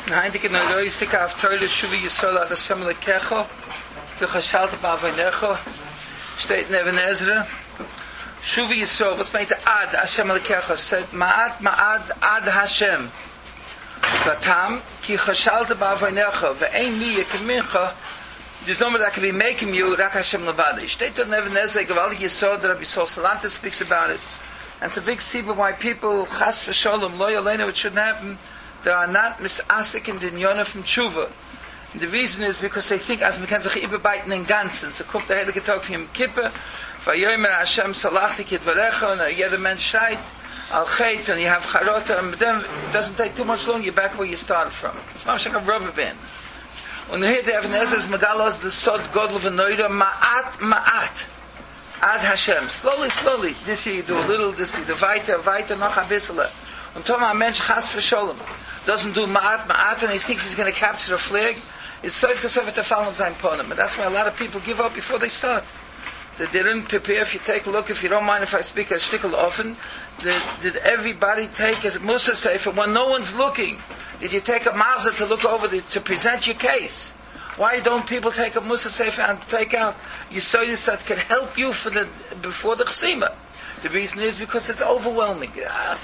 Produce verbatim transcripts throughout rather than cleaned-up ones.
Heintige Neuroistika auf Teure Shuvi Yisrael ad Hashem Lekecho V'chashalta ba'aveinecho steht in Even Ezra Shuvi Yisrael, was meint ad Hashem Lekecho? Said Ma'at Ma'ad ad Hashem Vatam Ki chashalta ba'aveinecho Ve'ein mi yekimincha. There's no one that can be making you Rak Hashem Levada. Steht in Even Ezra Gewaldig Yisod, Rabbi Yisrael Salanter speaks about it. And it's a big sibur why people Chas v'Sholom Lo Yaleinu, it shouldn't happen. They are not misasik in the Nyona from Tshuva. And the reason is because they think as we can sich überbeiten in Ganzen. So kommt der Heilige Tag von Kippur, Vayomer Hashem salachti kitvarecha, and jeder Mensch schreit, al chet, and you have charota, and then it doesn't take too much long, you're back where you started from. It's much like a rubber band. And here they have in Ezra's Megalos, the Sod Godel v'Noida, ma'at, ma'at, ad Hashem. Slowly, slowly, this year you do a little, this year you do weiter, weiter, noch a bissele. And Toma a Mensch chas v'Sholom doesn't do ma'at, ma'at, and he thinks he's going to capture a flag, is soif kasef at the fall of sein ponem. And that's why a lot of people give up before they start. That they didn't prepare. If you take a look, if you don't mind if I speak a shtickle often, did, did everybody take as Musa Sefer when no one's looking? Did you take a mazah to look over the, to present your case? Why don't people take a Musa Sefer and take out Yisodis that can help you for the before the chsima? The reason is because it's overwhelming. I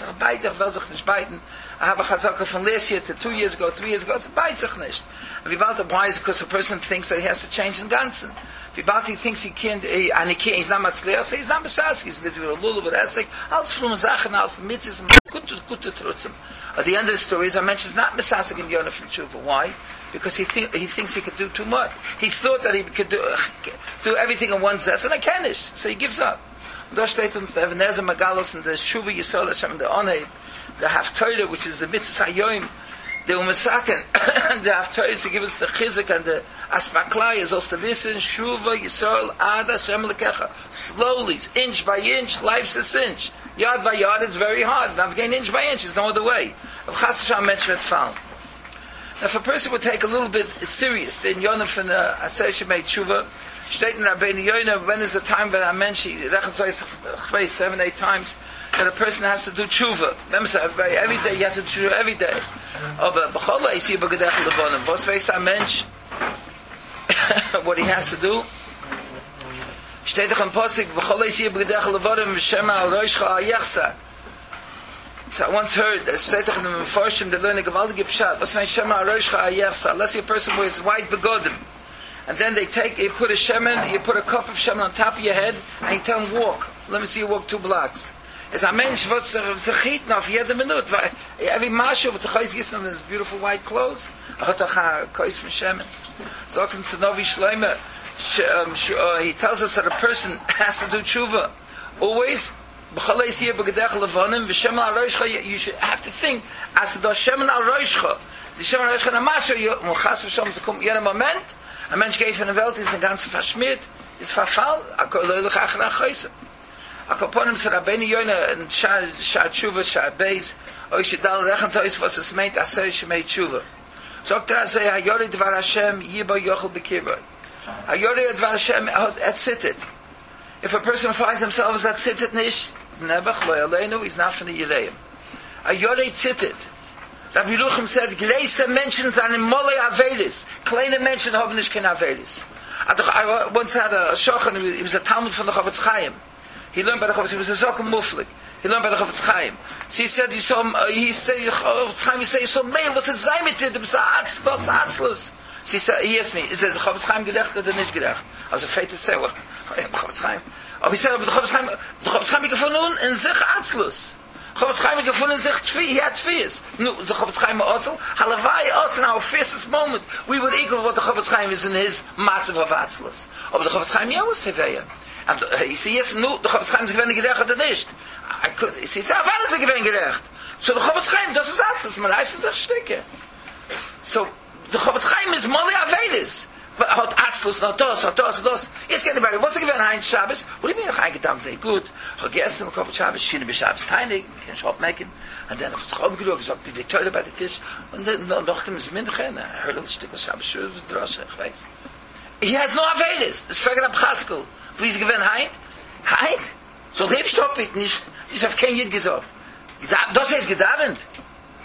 have a chazaka from last year to two years ago, three years ago. It's a beitzach nicht. Why is it? Because a person thinks that he has to change in Ganzen. If he thinks he can't, and he can't, he's not matzliach, so he's not besask. He's busy with a lulu, with esek, alles from Sachen, alles mitzvahs, good to good to trutzim. At the end of the story, as I mentioned, he's not besasik in Yonah from Tshuva. Why? Because he think, he thinks he could do too much. He thought that he could do uh, do everything in one zest, and I can't. So he gives up. Da steht uns der Even Ezra Megalos and the Shuvi Yisrael Hashem the Onei, the Haftorah, which is the Mitzvah Hayoim, the Umesaken, the Haftorah to give us the Chizuk and the Aspaklai is also the Wissen, Shuva Yisrael Ad Hashem Lekecha. Slowly, inch by inch, life's a inch. Yard by yard, it's very hard. Now again, inch by inch, there's no other way. Of Chas Hashem Mensch found. Now if a person would take a little bbit serious, then Yonah from the Aseh Shemei Tshuva, steht in Rabbeinu Yoina, when is the time when I mentioned, seven, eight times, that a person has to do tshuva. Every day, you have to do tshuva every day. What he has to do? Steht doch im Posik, so I once heard, steht doch in the Mefarshim, the learning of Aldi Gipshat, was mein Shema Aroshcha Ayechsa. Let's see a person wears white begodim. And then they take, you put a shemen, you put a cup of shemen on top of your head, and you tell him walk. Let me see you walk two blocks. It's a mensch, what's a zechit now for jede minute. Every mashu, what's a choice gets them in his beautiful white clothes. I got a choice from shemen. So often Sanovi Shleimer, he tells us that a person has to do tshuva. Always, you should have to think, as the shemen al roishcha, the shemen al roishcha, the mashu, you chas v'shom to come, jene moment, a Mensch geht von der Welt, ist ein ganzer verschmiert, ist verfall, a kolleilich achra achoyse. A koponim zu Rabbeinu Yoina, in Shah Tshuva, Shah Beis, oi shidal rechen tois, was es meint, Aseh Shemei Tshuva. Sogt er, say, Hayori Dvar Hashem, Yibo Yochel Bekirboy. Hayori Dvar Hashem, that's it. If a person finds himself as that sittet nicht, Nebach, Lo Yaleinu, he's not from the Yireim. Hayori Tzittet. Rabbi Yerucham said, greater Menschen sind in Molei Avelis. Kleine Menschen haben nicht kein Avelis. I once had a shochan, he was a Talmud from the Chofetz Chaim. He learned by the Chofetz, he was a Zokum Muflik. He learned by the Chofetz Chaim. So he said, he saw, uh, he said, Chofetz Chaim, he said, he saw, man, what's his Zaymitit? It was Atzlos, Atzlos. So he said, he asked me, is it the Chofetz Chaim gerecht or nicht gerecht? I was afraid to say, well, the Chofetz Chaim. Aber he said, but the Chofetz Chaim, the Chofetz Chaim gefunden in sich Atzlos. Chofetz Chaim gefunden sich Tfi, he had Tfias. No, the Chofetz Chaim Otzel, Halavai us in our fiercest moment, we would equal what the Chofetz Chaim is in his matzav of Atzlos. Aber the Chofetz Chaim ja was Teveya. And uh, he said, yes, no, the Chofetz Chaim is gewinne gerecht oder nicht. I could, he said, wann ist er gewinne gerecht? So the Chofetz Chaim, das ist Atzlos, man heißt sich Stücke. So, the Chofetz Chaim is Molei Avelis. Hat Atzlos, not das, hat das, das. Jetzt geht er bei, was ist gewinne Heinz Shabbos? What do you mean, ich eingetan, say, gut, vergessen, ich habe Shabbos, Schiene bei Shabbos, Teinig, ich kann Schraub machen. Und dann habe ich sich umgelegt, gesagt, die Teile bei der Tisch, und dann dachte ich, es ist mindestens, er hört ein Stück Shabbos, schön, was Drosche, ich weiß. He has no Avelis. Das fragt ab Chatzkel. Wo ist gewinne Heinz? Heinz? So lebst du nicht, nicht auf kein Jid gesagt. Das heißt gedavend.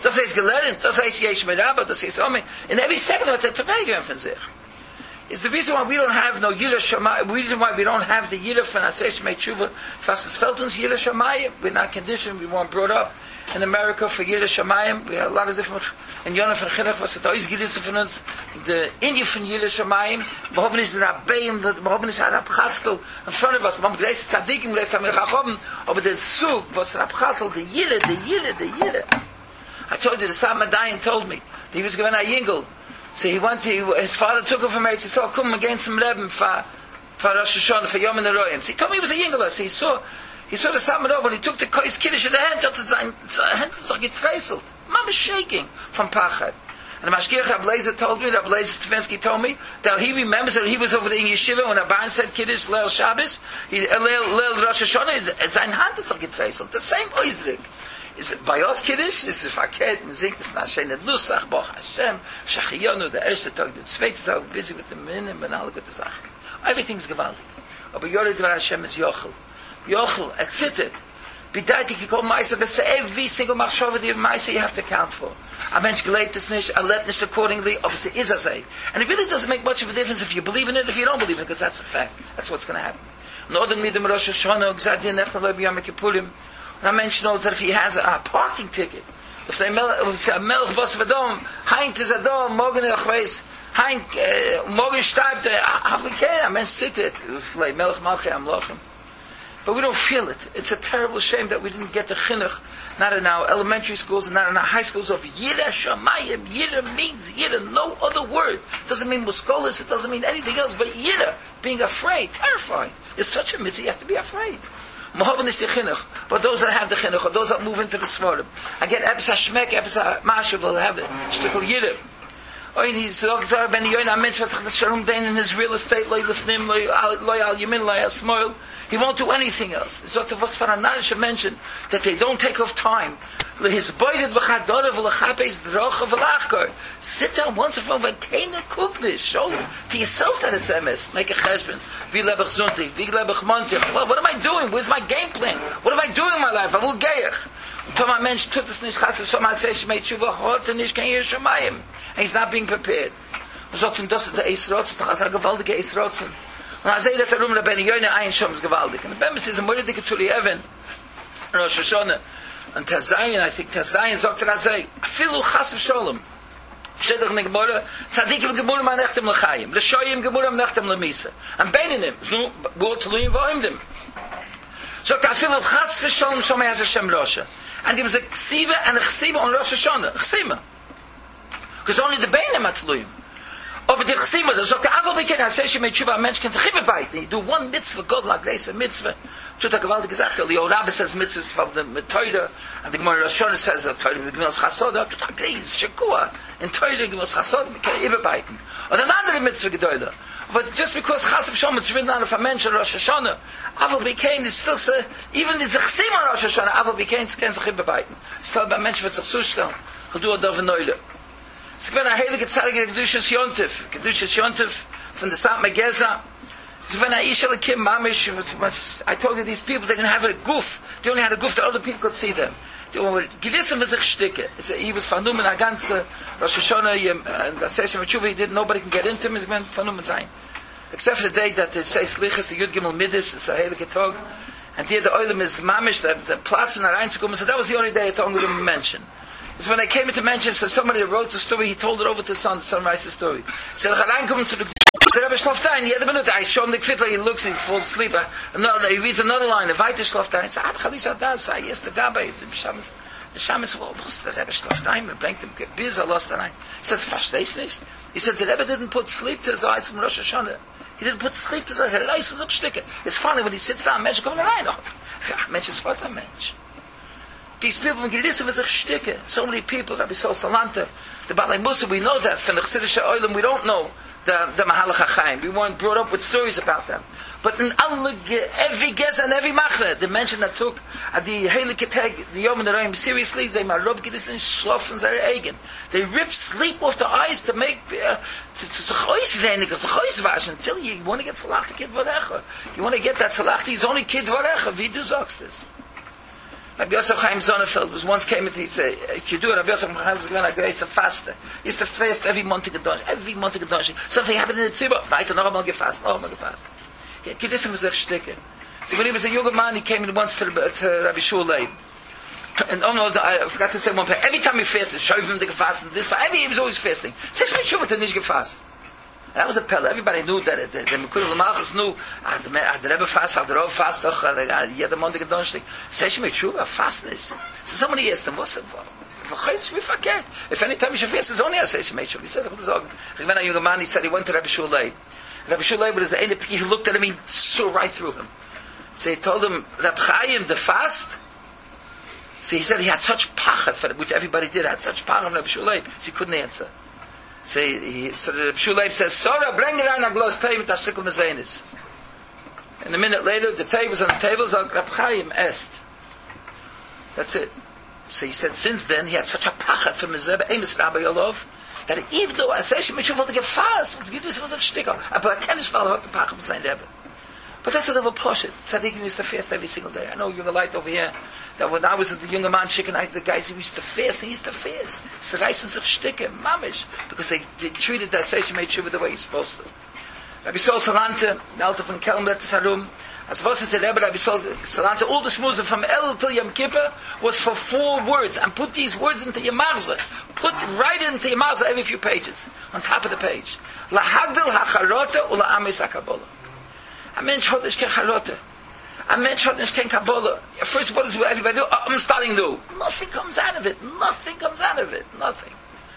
Das heißt gelernt, das heißt Yesh Merabah, das heißt Omi. In every second hat er verweigern von sich. It's the reason why we don't have no Yira Shamayim, the reason why we don't have the Yira from Asay Shemei Tshuva, fast as Felton's Yira Shamayim, we're not conditioned, we weren't brought up in America for Yira Shamayim, we have a lot of different, and Yonah von Chinuch, was het ois gelissen von uns, the India von Yira Shamayim, we haben nicht Rabbeim, we haben nicht Rab Chatzkel, in front of us, we haben gleich Tzadikim, gleich Tamir Chachom, aber der Zug, was Rab Chatzkel, the Yira, the Yira, the Yira. I told you, the Sam Madayan told me, he was given a Yingel. So he went to, his father took him from Eretz Yisrael, come against him Leben for, for Rosh Hashanah, for Yom HaRoyim. So he told me he was a Yingler. So he saw, he saw the Salmon over, and he took the Kois Kiddush in the hand, that his hand is like getreiselt. Mom is shaking from Pachad. And the Mashgiach Ablazer told me, Ablazer Stefensky told me, that he remembers that he was over there in Yeshiva when Abban said Kiddush, Leil Shabbos, he's, Leil, Leil Rosh Hashanah, his hand is like getreiselt. The same Oizrik. Is it by us Kiddush? Is it verkehrt? Man singt es nach Shenet Nusach, Boch Hashem, Shachiyonu, der erste Tag, der zweite Tag, busy with the Minim and alle gute Sachen. Everything's gewaltig. Aber Yored Dvar Hashem is Yochel. Yochel, er zittert. Bidaitik, you call Maisa, but every single Machshava, the Maisa you have to account for. A mensch gelebt es nicht, er lebt nicht accordingly, obviously is as a. And it really doesn't make much of a difference if you believe in it, if you don't believe in it, because that's the fact. That's what's going to happen. Nodem Midim Rosh Hashanah, Gzad Din Nefna Lo B'Yom Kippurim. And I mentioned that if he has a, a parking ticket, if they if a Melch Bos Vadom, Heint is Adom, Morgen ich weiß, Heint, Morgen steigt, okay, I mentioned sit it, like Melch Malchei Amlochim. But we don't feel it. It's a terrible shame that we didn't get the chinuch, not in our elementary schools and not in our high schools, of Yira Shamayim. Yira means Yira, no other word. It doesn't mean muskolis, it doesn't mean anything else, but Yira, being afraid, terrified. It's such a mitzvah, you have to be afraid. Mohavan is the chinuch, but those that have the chinuch, or those that move into the svarim, again, Epis HaShmek, Epis HaMashav will have it. Shtikul Yiddah. Oh, he's Doctor Ben Yoina Mensch, was sich Sharum Dain in his real estate, loy lefnim, loy al yamin, loy al smol. He won't do anything else. It's what was for a Narisha mentioned, that they don't take off time. His boyded v'chadora v'lachapes drocha v'lachkar. Sit down once in a while, v'keina kuvnish. Show to yourself that it's M S. Make a cheshbon. V'lebech zunti, v'lebech montich. Well, what am I doing? Where's my game plan? What am I doing in my life? I'm ugeich. Thomas Mensch tut es nicht, chas v'shom ha'seh shmei tshuva, hot and nicht kein Yir Shamayim. And he's not being prepared. Er sagt ihm, das ist der Eisrotzen, doch als er gewaltige Eisrotzen. Und er sagt, er rum, der Ben Yoina ein Schom ist gewaltig. Und der Ben ist ein Mordige Tuli Even, Rosh Hashanah. Und Tazayin, I think Tazayin, sagt er, er sagt, afilu chas v'sholem. Steht doch in der Gemorre, Tzadikim Gemorre ma nechtem lechayim, Leshoyim Gemorre ma nechtem lemisa. Und Beinenim, so, wo Tluim voim dem. Sagt er, afilu chas v'sholem, so mei has Hashem Rosha. And there was a Ksiva and a Chsiva on Rosh Hashanah. Chsiva. Because only the Beinim are Tluim. Aber die Chsiva, so sagt er, Aval Bekein, I say she made Tshuva, a mensch can sich bebeiten. You do one mitzvah, God like this, a mitzvah. Tut er gewaltig gesagt, the old Rabbi says mitzvahs from the Torah, and the Gemara Rosh Hashanah says the Torah, Gemilas Chasod, tut er greis, Shekua, in Torah, Gemilas Chasod, we can bebeiten. Or another mitzvah gedoyler. But just because Chas v'Sholem is written out of a mensch Rosh Hashanah, Aval Bekein is still say, even the Chsiva Rosh Hashanah, Aval Bekein can sich bebeiten. Still by mensch wird sich zustellen, he'll do a dove neule. Es gibt eine heilige Zeilige Kedushas Yontif, Kedushas Yontif von der Saat Megeza. Es gibt eine Ishel Kim Mamish, I told you these people, they didn't have a goof. They only had a goof that other people could see them. They were gelissen with sich Stücke. He was vernommen a ganze Rosh Hashanah, and the session of Tshuva, he did, nobody can get into him, he's been vernommen sein. Except for the day that it says Lichas, the Yud Gimel Midas, it's a heilige Tag. And here the Oilem is Mamish, the Platz in the reinzukommen, so that was the only day it only to mention. So when I came into mention, so somebody wrote the story, he told it over to his son, the son writes the story. He said, reinkommen to the the Rebbe Shloftein, jede Minute, I show him the kfitla, he looks, he falls asleep, another, he reads another line, the Weiter Shloftein, he said, ah, Chalisa das, I yes, the Gabay, the Shamas, the Shamas, well, what's the Rebbe Shloftein, er bringt him, Biz, er lost the line. He said, verstehst nicht? He said, the Rebbe didn't put sleep to his eyes from Rosh Hashanah. He didn't put sleep to his eyes, he reist with a Stücke. It's funny, when he sits down, Mensch, kommen rein, noch. Ja, Mensch ist what a Mensch. These people, when you listen with a Stücke, so many people, Rabbi Sol Salanta, the Balei Musa, we know that, from the Chassidische Oilem, we don't know the, the Mahalach HaChaim. We weren't brought up with stories about them. But in all, every Geza and every Machne, the mention that took at the Heilige Tag, the Yom and the Reim, seriously, they marub gedissen, schloffen their eigen. They rip sleep off the eyes to make, uh, to chois reinigen, to chois waschen, until you want to get Salach, the Kid Varecha. You want to get that Salach, he's only Kid Varecha, wie du sagst this. Rabbi Yosef Chaim Sonnenfeld was once came and he said, if you do it, Rabbi Yosef Chaim was going to go, it's a faster. He used to fast every month to Gedosh, every month to Gedosh. Something happened in the Tzibah, weiter noch einmal gefasst, noch einmal gefasst. He had Kedissim for sich Stücke. So when he was a younger man, he came in once to, to Rabbi Shul Leib. And oh no, I forgot to say one part. Every time he fasted, show him the gefasst, this, every he was always fasting. Sech mit Shuvah to nicht gefasst. That was a pelle. Everybody knew that it, the the Mekudah L'Malchus knew. Ah, the the Rebbe fast, ah, the Rav fast, doch, ah, jeder Montag und Donnerstag. Sech mit Shuvah, fast nicht. So somebody asked him, what's it? Vergeet me verkehrt. If any time you should fast, it's only a Sech mit Shuvah. He said, I was talking. When a young man, he said he went to Rabbi Shul Leib. Rabbi Shul Leib was the only he looked at him, he saw right through him. So he told him, Rab Chaim, the fast. So he said he had such pachad for it, which everybody did, had such pachad from Rabbi Shul Leib, so he couldn't answer. So he, so Rabbi Shul Leib says, Sora, bring it on a glass tea with a sickle mezainis. And a minute later, the tea was on the table, so Rab Chaim asked. That's it. So he said, since then, he had such a pachad for Mezeb, Amos Rabbi Yolov, that even though I say, she made sure to get fast, but this was a sticker. But I can't just follow the pachad with sein Rebbe. But that's a little posh. Tzaddikim used to fast every single day. I know you're the light over here. That when I was at the younger man chicken, I the guys who used to fast, they used to fast. It's the guys who sich sticke, mamish, because they, they treated that session made sure the way he's supposed to. Rabbi Sol Salante, the Alter von Kelm, let us harum. As was it the Rebbe, Rabbi Sol Salante, all the shmuzah from El till Yom Kippur was for four words, and put these words into your marza. Put right into your marza every few pages, on top of the page. La hagdil hacharota ula amis hakabola. A mensch hat nicht kein Charlotte. A mensch hat nicht kein Kabbalah. First, what does everybody do? Oh, I'm starting new. Nothing comes out of it. Nothing comes out of it. Nothing.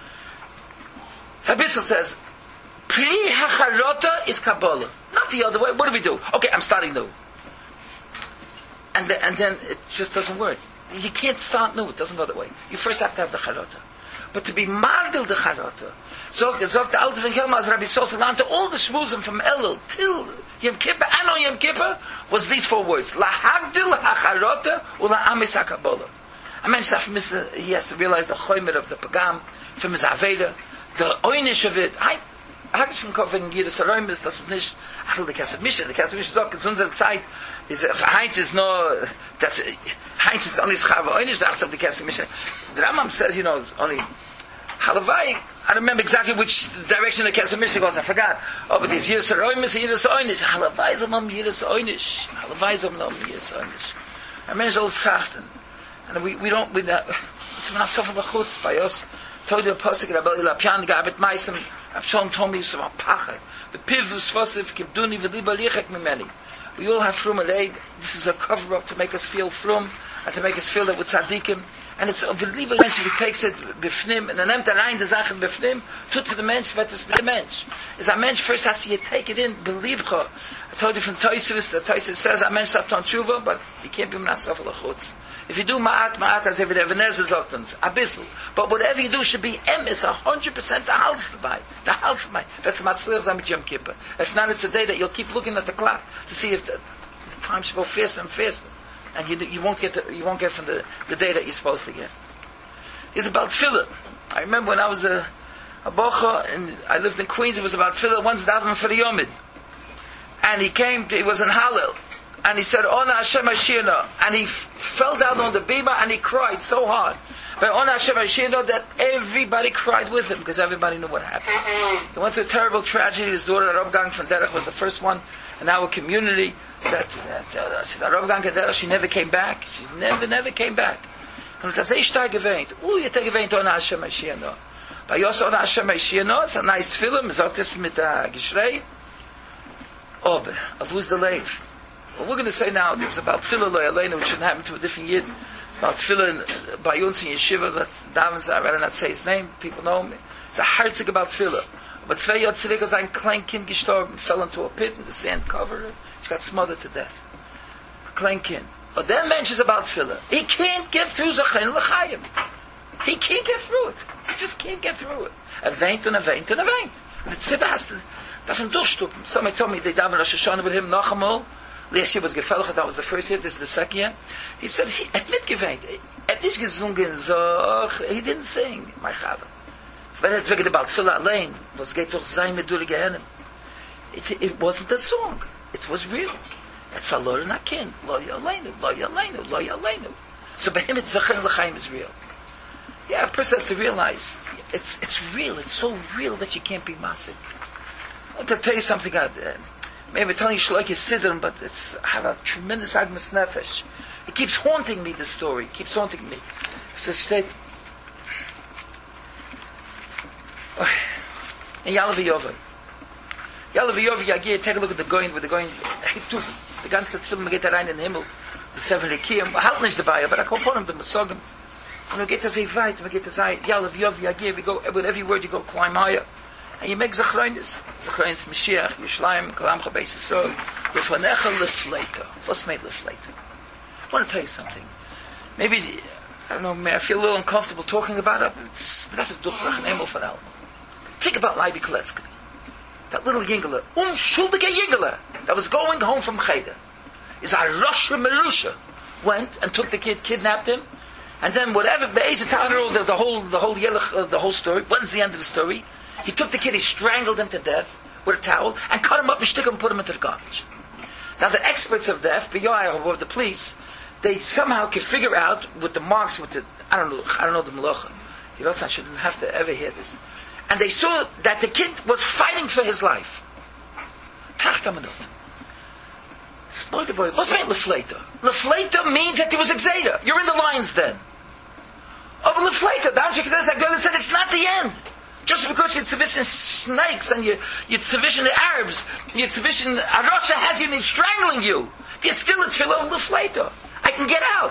Herr Bissel says, Pri hacharota is Kabbalah. Not the other way. What do we do? Okay, I'm starting new. And, the, and then it just doesn't work. You can't start new. It doesn't go that way. You first have to have the Charota. But to be magdil the Charota, so sagt the Alter von Kelm as Rabbi Sol Salante, all the shmuzim from Elul till Yom Kippur and on Yom Kippur was these four words: La hagdil hacharota ula amis hakabola. A man he has to realize the choimer of the pagam from his aveda, the oynish of it. I Hagish from Kofen Giras Haroimis, das ist nicht, ach, the Kesef Mishnah, the Kesef Mishnah sagt, in unserer Zeit, is, Heinz is no, that's, Heinz is only Schava oynish, that's of the Kesef Mishnah. The Rambam says, you know, only, Halavai, I don't remember exactly which direction the Kesef Mishnah goes, I forgot. Oh, but there's Yiras Haroimis and Yiras oynish. Halavai is among Yiras oynish. Halavai is among Yiras oynish. Our men is all trachten. And we, we don't, we, uh, it's not so for the chutz by us. Told you a pasuk about Lapian Gabet Maisem. Avshon told me some pachad. The pivus vosif kibduni v'liba lichek mimeni. We all have frum alay. This is a cover up to make us feel frum and to make us feel that we're tzaddikim. And it's a v'liba mensch who takes it b'fnim and then nimmt rein the Sachen b'fnim. Tut to the mensch what is the mensch. Is a mensch first has to take it in believcha. I told you from Tosfos that Tosfos says a mensch have ton tshuva, but you can't be mnasaf l'chutz. If you do ma'at, ma'at, as every Ebenezer sagt uns, a bissel. But whatever you do should be emes, a hundred percent the hals dabei. The hals dabei. That's the matzliach zah mit Yom Kippur. If not, it's a day that you'll keep looking at the clock to see if the, the time should go faster and faster. And you, you won't get the, you won't get from the, the day that you're supposed to get. It's about tefillah. I remember when I was a, a bocha, and I lived in Queens, it was about tefillah, once davening for the Yomid. And he came, he was in Hallel. And he said, Ona Hashem Ashirna. And he f- fell down on the bima and he cried so hard. But Ona Hashem Ashirna that everybody cried with him because everybody knew what happened. He went through a terrible tragedy. His daughter, Rav Gang from Derech, was the first one in our community. That, that, uh, Rav Gang Derech, she never came back. She never, never came back. And das ist da gewähnt. Ui, hat er gewähnt Ona Hashem Ashirna. Bei Yos Ona Hashem Ashirna, it's a nice film, sagt es mit der Geschrei. Aber, auf wo ist der Leif? What we're going to say now, it was about Tfilah Lo Yaleinu, which shouldn't happen to a different Yid. About Tfilah by Yunz in Yeshiva, but Davins, I'd rather not say his name, people know him. It's a herzig about Tfilah. But zwei Jahre zurück ist ein klein Kind gestorben, fell into a pit, and the sand covered her. She got smothered to death. A klein Kind. But that mentions about Tfilah. He can't get through Zachayin L'chaim. He can't get through it. He just can't get through it. A veint and a veint and a veint. The Tzibah has to, darf him durchstuppen. Somebody told me they daven Rosh Hashanah with him, Nachamol. Last year was Gefelach, that was the first year, this is the second year. He said, he had mitgeweint. At nicht gesungen, so, he didn't sing, my Chava. When it was about Tfilah Alein, was geht durch sein mit durch Gehenim. It wasn't a song. It was real. It's verloren a kind. Lo Yaleinu, Lo Yaleinu, Lo Yaleinu. So by him, it's Zechir L'chaim is real. Yeah, a person has to realize it's it's real. It's so real that you can't be massive. I want to tell you something. Uh, maybe telling you Shloik is Siddur, but it's I have a tremendous agmas nefesh. It keeps haunting me. This story it keeps haunting me. It's a state. In Yalav Yovah, Yalav Yovah, Yagir, take a look at the going with the going. The ganze Tefillah geht rein in den Himmel. The seven Rekiim. I halt nicht dabei, but I call upon them to Masogim. And we get to say right, we get to say Yalav Yovah, Yagir. We go with every word. You go climb higher, and you make Zachronis. Zachronis Mashiach, Yishlayim, Kalamcha Beis Yisrael. Lefanecha lefleita. What's made lefleita? I want to tell you something. Maybe I don't know. May I feel a little uncomfortable talking about it. It's, but that is Duchrach Nemel for Alma. Think about Leiby Koletsky. That little Yingler, unschuldige Yingler, that was going home from Cheder. Is a Rosh Merusha went and took the kid, kidnapped him, and then whatever, the the, the whole, the whole Yelech, uh, the whole story. What is the end of the story? He took the kid, he strangled him to death with a towel, and cut him up and stick him and put him into the garbage. Now the experts of the F B I or of the police, they somehow could figure out with the marks, with the, I don't know, I don't know the Melacha. I shouldn't have to ever hear this. And they saw that the kid was fighting for his life. Trachtamanot. What's meant lefleita? Lefleita means that there was a Xeda. You're in the lion's den. Oh, but lefleita, the Anshe Kedah said it's not the end. Just because you're sufficient snakes and you're, you're sufficient Arabs, you're sufficient Arosha has you and he's strangling you. There's still a tefillah of lefleita. I can get out.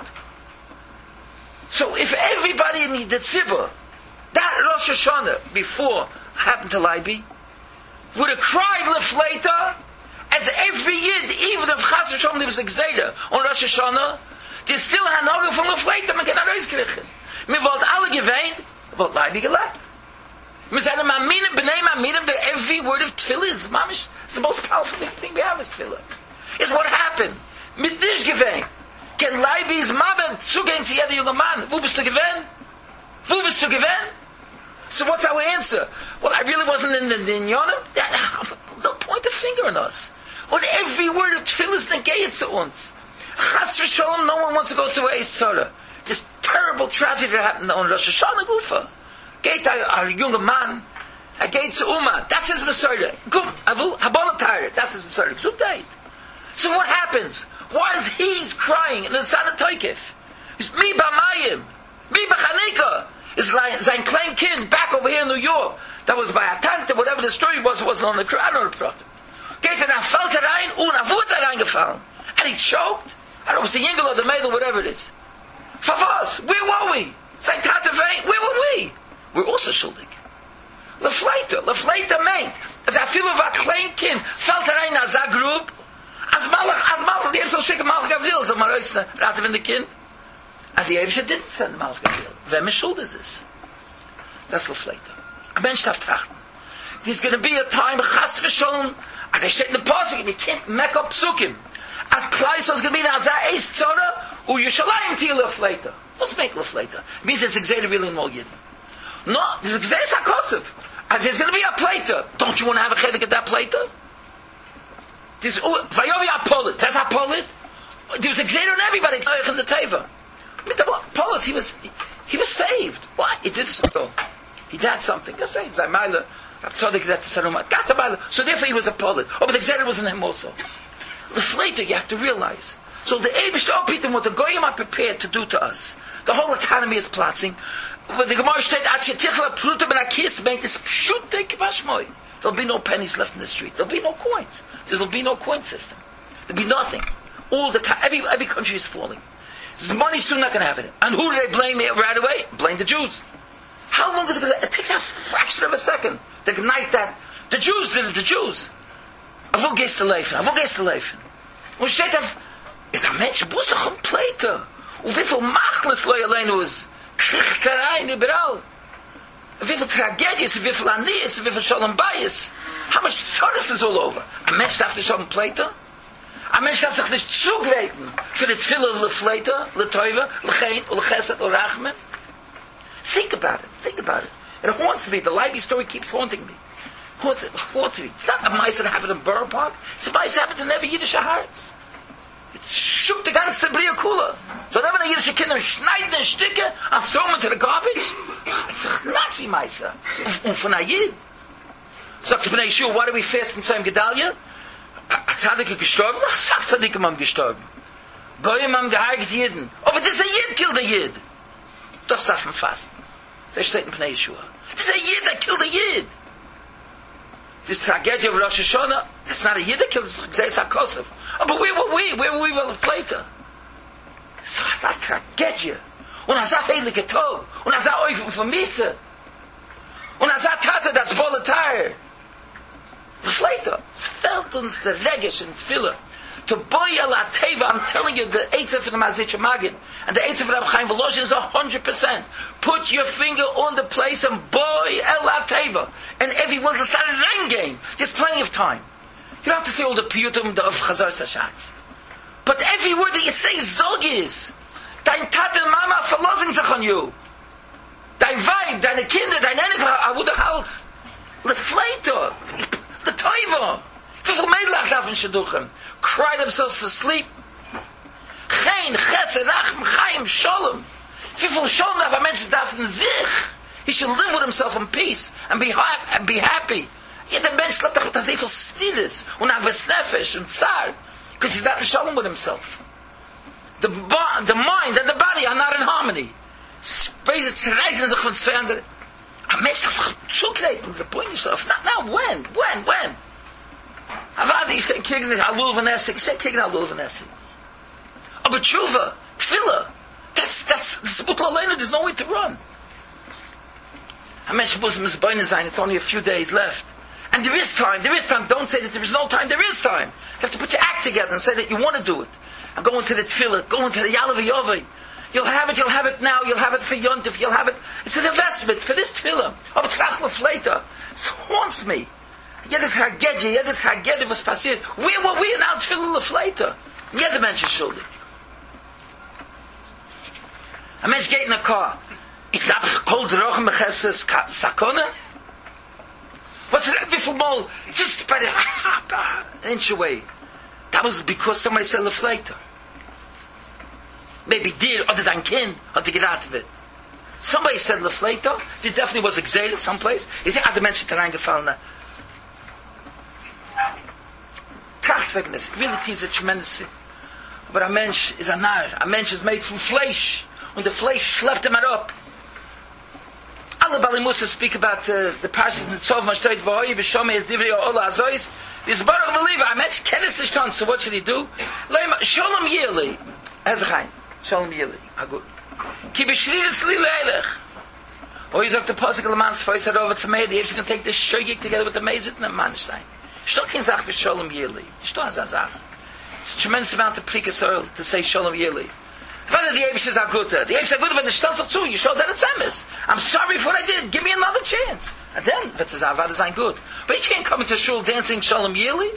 So if everybody in the tzibur, that Rosh Hashanah before happened to Leiby, would have cried lefleita, as every yid, even if Chas v'Shalom there was a Gzeda on Rosh Hashanah, there's still a hanoga from lefleita, man can arois kriegen. Me wollt alle geweint, wollt Leiby gelacht. Me said, maminim, b'nei maminim, that every word of tefillah is mamish, it's the most powerful thing we have is tefillah. It's what happened. Mit nish geweint. Ken Leiby's mabel zugehen zu jeder junge Mann. Wo bist du geweint? Wo bist du geweint? So what's our answer? Well, I really wasn't in the Ninyonim. They'll point a finger on us. On every word of tefillah is negayet to uns. Chas v'Shalom, no one wants to go through a Tzara. This terrible tragedy that happened on Rosh Hashanah Gufa. Geht a young man, a geht to Uma. That's his Mesorah. Gum, avul, habolatayr. That's his Mesorah. Gzutayt. So what happens? Why is he crying in the Sana Toikif? It's mi b'mayim, mi b'chanika. Is like sein klein kind back over here in New York. That was by a tante, whatever the story was, it wasn't on the I don't know the product. Geht er nach fällt er rein, und er wurde er reingefallen. And he choked. I don't know if it's a yingel or the maidel, whatever it is. For us, where were we? Sein Tate vein, where were we? We're also schuldig. Lefleita, Lefleita meint, as a feel of a klein kind, fällt er rein nach Zagrub, as Malach, as Malach, die haben so schicken Malach Gavril, so mal raus, raten wir in the kind. And the Eibusha didn't send the Malach Gavril. Wem is schuld is this? That's Lefleita. A mensch darf trachten. There's going to be a time, Chas v'Shalom, as I said in the passage, we can't make up psukim. As Klaiso is going to be as a Eis Tzora, u Yushalayim to Lefleita. What's make Lefleita? It means it's Xeda really in all Yidden. No, there's a Xeda Sakosov. And there's going to be a Plata. Don't you want to have a chedek at that Plata? There's, oh, Vayovi Apolit. That's Apolit. There was a Xeda on everybody, except in the Teva. Apolit, he was, he was saved. What? He did so. He did something. That's right. Zaymaila. So therefore he was a polit. Oh, but the Xeda was in him also. Lefleita, you have to realize. So the Eibush, oh, Peter, what the Goyim are prepared to do to us. The whole economy is plotting. When the Gemara states, there'll be no pennies left in the street. There'll be no coins. There'll be no coin system. There'll be nothing. All the every every country is falling. This money's soon not going to have it. And who do they blame right away? Blame the Jews. How long is it going to... It takes a fraction of a second to ignite that. The Jews did it, the Jews. Avu geist the leifen, avu geist the leifen. Und steht auf, is a mensch, buß doch ein Pleiter. Und wie viel Machlis lo alleine ist. Kriegstereien überall. Wie viel Tragedies, wie viel Anies, wie viel Shalom Bayis. How much service is all over. A mensch darf nicht haben Pleiter. A mensch darf sich nicht zugreifen für die Tfille Lefleita, Letoiva, Lechein, Lechesed, Lechachmen. Think about it. Think about it. It haunts me. The Leiby story keeps haunting me. Haunts, haunts me. It's not a mice that happened in Borough Park. It's a mice that happened in every Yiddish hearts. It shook the ganze Bria Kula. So then when the Yiddish Kinder schneiden in Stücke and throw them into the garbage, it's a Nazi Meister. Und von a Yid. Sagt der Bnei Yeshua, why do we fast in Tzayim Gedalia? A Tzaddik ist gestorben? Ach, sag Tzaddikim haben gestorben. Goyim haben gehargert Yidden. Aber das ist ein Yid, killed a Yid. Das darf man fasten. Das steht in Bnei Yeshua. Das ist ein Yid that killed a Yid. This tragedy of Rosh Hashanah, it's not a Yid that killed, it's Gzeis HaKosov. Oh, but where were we? Where were we well later? So it's a tragedy. Und als er heilige Tov. Und als er Oifen von Misse. Und als er Tate, das Volatile. Was later? Es fällt uns der Regesh in Tfillah. To boy el Teva, I'm telling you, the Eitzah for the Mazitcha Magid, and the Eitzah for Rab Chaim Volozhin is a hundred percent. Put your finger on the place and boy el Teva. And everyone's a started rain game. There's plenty of time. You don't have to say all the piyutim of Chazar Sashatz. But every word that you say, Zog is. Dein Tate und Mama verlassen sich on you. Dein Weib, deine Kinder, dein Enkel, avuda Hals. Lefleiter. The Teva. People made lach davon Shidduchim. Cry themselves to sleep. Chain, Chesed, Rachm, Chaim, Sholem. People Sholem that a mensch darf in sich. He should live with himself in peace and be ha- and be happy. Yet the mensch lebt doch sehr viel Stilles und Agbes Nefesh and Tsar because he's not in Sholem with himself. The, bo- the mind and the body are not in harmony. Speise zerreißen sich von zwei anderen. A mensch darf zukleiden, reponieren yourself. Not now, when? When? When? Avadi, he said, kicking Alul Vanessik. He said, kicking Alul Vanessik. Oh, but Tshuva, Tefillah, that's, that's, that's there's no way to run. I mentioned Muslim is Zayin, it's only a few days left. And there is time, there is time. Don't say that there is no time, there is time. You have to put your act together and say that you want to do it. And go into the Tefillah, go into the Yalav Yovei. You'll have it, you'll have it now, you'll have it for Yontif, you'll have it. It's an investment for this Tefillah. Oh, but Tzach Lefleita. It haunts me. Jede Tragedie, jede Tragedie, was passiert. Where were we in our Tefillah Lefleita? Jeder Mensch ist schuldig. A Mensch geht in a car. Is that cold rochen mecheses sakona? What's it? Wie viel Mal? Just by the an inch away. That was because somebody said Lefleita. Maybe dear, other than kin, had to get out of it. Somebody said Lefleita. There definitely was exiled someplace. Is it other Menschen reingefallen? Trachtwegnis. Reality is a tremendous thing. But a Mensch is a nar. A Mensch is made from flesh. And the flesh schleppt him up. Alle Bali Musa speak about uh, the Parshas Nitzov Mashtayt V'hoi B'shomei Es Divrei Ola Azois. This Baruch believer, a Mensch kennis nicht on. So what should he do? Shalom Yili. Hezechaim. Shalom Yili. Agud. Ki b'shriris li leilech. Or you talk to Pasuk Laman's voice said over to me. The Yev's going to take this shogik together with the Mezit and the Manish. Shto kein Zach for Shalom Yili. Shto has a Zach. It's a tremendous amount of plikas oil to say Shalom Yili. Whether the Yevish is Aguta. The Yevish is Aguta when the Shtel Zach zu. You showed that it's Emes. I'm sorry for what I did. Give me another chance. And then, if it's a Zavad, it's good. But you can't come into Shul dancing Shalom Yili.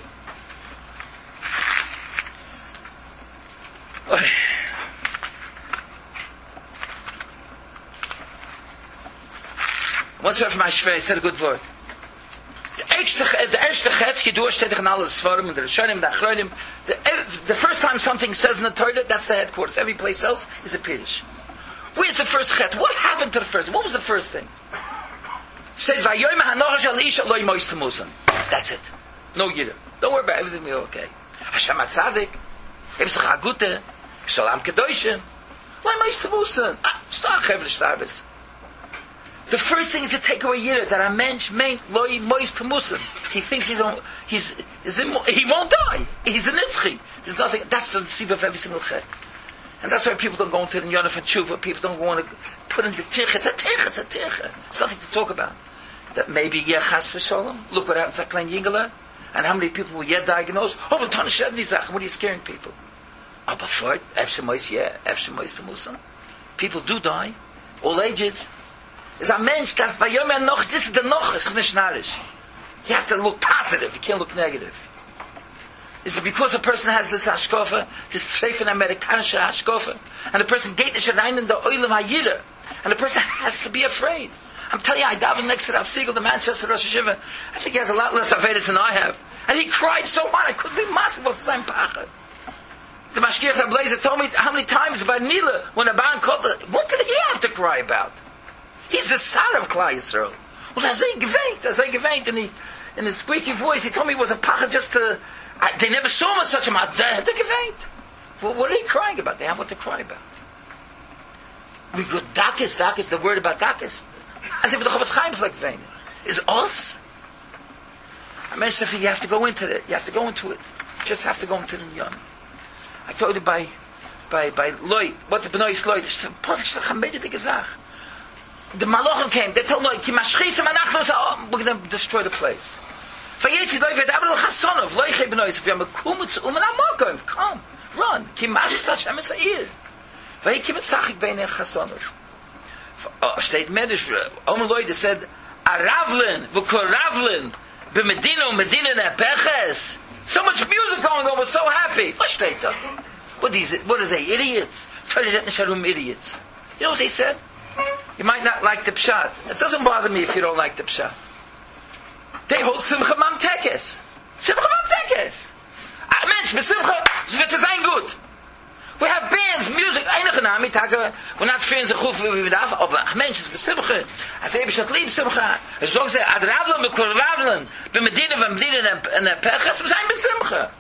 Once from my Shver, he said a good word. The erste Chetz, Kiddush, steht in alle Svarim, in the Rishonim, the Achronim. The first time something says in the Torah, that's the headquarters. Every place else is a Pirish. Where's the first Chetz? What happened to the first? What was the first thing? It says, Vayoyim hanochash al isha lo yimois temusan. That's it. No Yiddah. Don't worry about everything, we're okay. Hashem HaTzadik, Evzach HaGute, Shalom Kedoshim, lo yimois temusan. Ah, start Chevre Shtarvis. The first thing is to take away Yiddah, that a mensch meint loy moist temusan. He thinks he's on, he's, he's in, he won't die. He's a nitzchi. There's nothing, that's the tzibah of every single chet. And that's why people don't go into the Yonah and Tshuva, people don't want to put in the tircha. It's a tircha, it's a tircha. It's nothing to talk about. That maybe yechas v'sholem. Look what happens to Klein Yingala. And how many people were yet diagnosed. Oh, but Tana Shed Nizach. What are you scaring people? Oh, but for it, Efshe Mois, yeah, Efshe Mois temusan. People do die. All ages. Is a mensch that by Yom Noch, this is the Noch, it's nicht narish. You have to look positive, you can't look negative. Is it because a person has this hashkofa, this treifen amerikanische hashkofa, and the person geht nicht rein in the oilam hayira, and the person has to be afraid. I'm telling you, I davened next to Rav Siegel, the Manchester Rosh Hashiva. I think he has a lot less Avedis than I have. And he cried so much, I couldn't be massive about the same pachad. The Mashgiach Rablazer told me how many times by Nila, when a man called, what did he have to cry about? He's the son of Klal Yisrael. Well, as he geweint, as he geweint, and he, in his squeaky voice, he told me it was a pachad just to, I, they never saw him as such a man, they had to geweint. Well, what are they crying about? They have what to cry about. We go, Dakis, Dakis, the word about Dakis, as if the Chofetz Chaim like geweint, is us. I mentioned you have to go into it, you have to go into it. You just have to go into the Yom. I told you by, by, by Loi, what the Benoist Loi, the Malachim came, they told Loi, we're going to destroy the place. Come, run. Oh, steht Medisch, Omer Loi, they said, Aravlin, Vukoravlin, B'Medino, Medina Nepeches. So much music going on, we're so happy. What steht da? What, these, what are they, idiots? Idiots. You know what they said? You might not like the Pshat. It doesn't bother me if you don't like the Pshat. They hold Simcha Mamtekes. Simcha Mamtekes. A Mensch, mit Simcha, es wird sein gut. We have bands, music, einige Namen, we're not feeling so gut wie wir darf, aber a Mensch ist mit Simcha. Als der Bishat lieb Simcha, er sagt sie, ad Ravlen, mit Kol Ravlen, bei Medina, bei Medina, und der Peches, wir sind mit Simcha.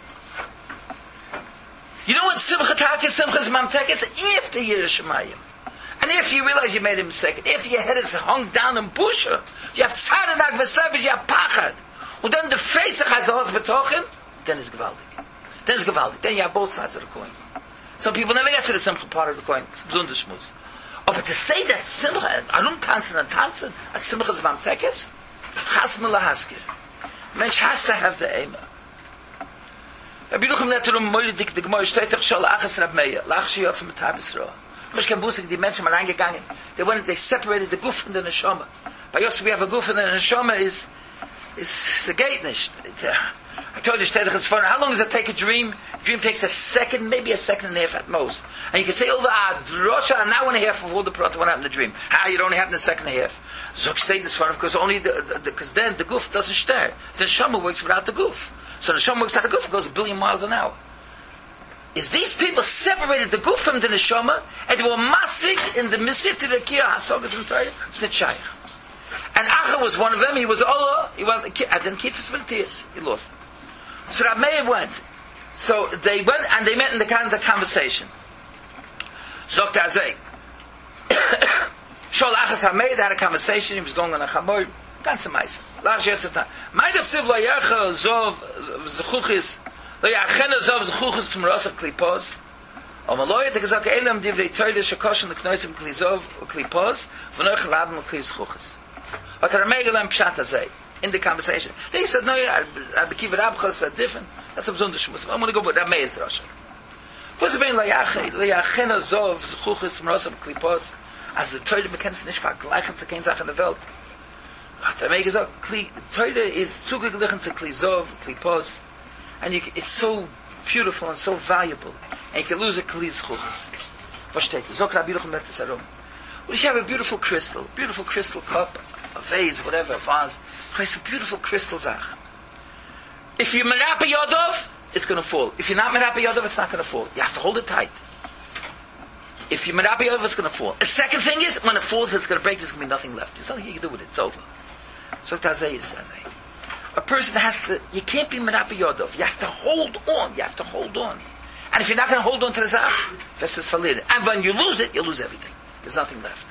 You know what Simcha Taka is? Simcha is Mamtekes after Yerushalayim. And if you realize you made a mistake, if your head is hung down in Busha, you have Tzadanag Veslevish, you have Pachad. And then the face has the Hos Betochen, then it's gewaldig. Then it's gewaldig. Then you have both sides of the coin. Some people never get to the Simcha part of the coin. It's blunder schmutz. But to say that Simcha, Arum tanzen and tanzen, that Simcha is Mamtekes, Chas Melahaskir. Mensch has to have the Ema. Rabbi Yerucham Neterum Moiridik, the Gemara Shteitach Shal Achas Rab Meir, Lach Shiyotz Metab Yisroel. Mishkan Busik, die Menschen mal reingegangen. They went, they separated the Guf from the Neshama. By Yosef, we have a Guf and the Neshama is, is a gate nicht. I told you, Shteitach, it's funny. How long does it take a dream? A dream takes a second, maybe a second and a half at most. And you can say, oh, ah, Drosha, an hour and a half of all the Prat, what happened in the dream. How, you only have in a second and a half. So I say this for him, because only the, because then the Guf doesn't stir. The Neshama works without the Guf. So the Neshama works out the Guf, it goes a billion miles an hour. Is these people separated the Guf from the Neshama, and they were masik in the Misif to the Kiyah HaSogas and Torah, it's the Shaykh. And Acha was one of them, he was Allah, he went, and then Kitzis Viltias, he lost. So Rab Meir went. So they went, and they met in the kind of the conversation. Zokt Azay. Shol Achas HaMeir, they had a conversation, he was going on a Chamor, ganz am meisten. Lach Yetzatan. Meidach Siv Lo Yercha Zov Zechuchis Lo Yachena Zov Zechuchis Tum Rosa Klipos Oma Lo Yet Gezak Elam Divrei Torah Shekoshen L'Knoisim Klizov Klipos V'noich Labim Kliz Chuchis. But Ramegelem Pshat Azay in the conversation. They said, no, Rabbi Kiva Rabcha said different. That's a B'zundish Muslim. I'm going to go with Rabbi Meir's Rosh. What's it mean? Lo Yachena Zov Zechuchis Tum Rosa Klipos as the Torah bekennt nicht vergleichen zu kein Sache in der Welt. Der Meir gesagt, Torah is zugeglichen to Klizov, Klipos, and you, it's so beautiful and so valuable, and you can lose a Kliz Chuchas. Versteht ihr? Zok Rabbi Yerucham Netes Arum. Well, if you have a beautiful crystal, beautiful crystal cup, a vase, whatever, a vase, it's a beautiful crystal zach. If you merapa yodov, it's going to fall. If you're not merapa yodov, it's not going to fall. You have to hold it tight. If you merapa yodov, it's going to fall. The second thing is, when it falls, it's going to break, there's going to be nothing left. There's nothing you can do with it. It's over. So Tazay is Tazay. A person has to, you can't be merapa yodov. You have to hold on. You have to hold on. And if you're not going to hold on to the zach, that's this falid. And when you lose it, you lose everything. There's nothing left.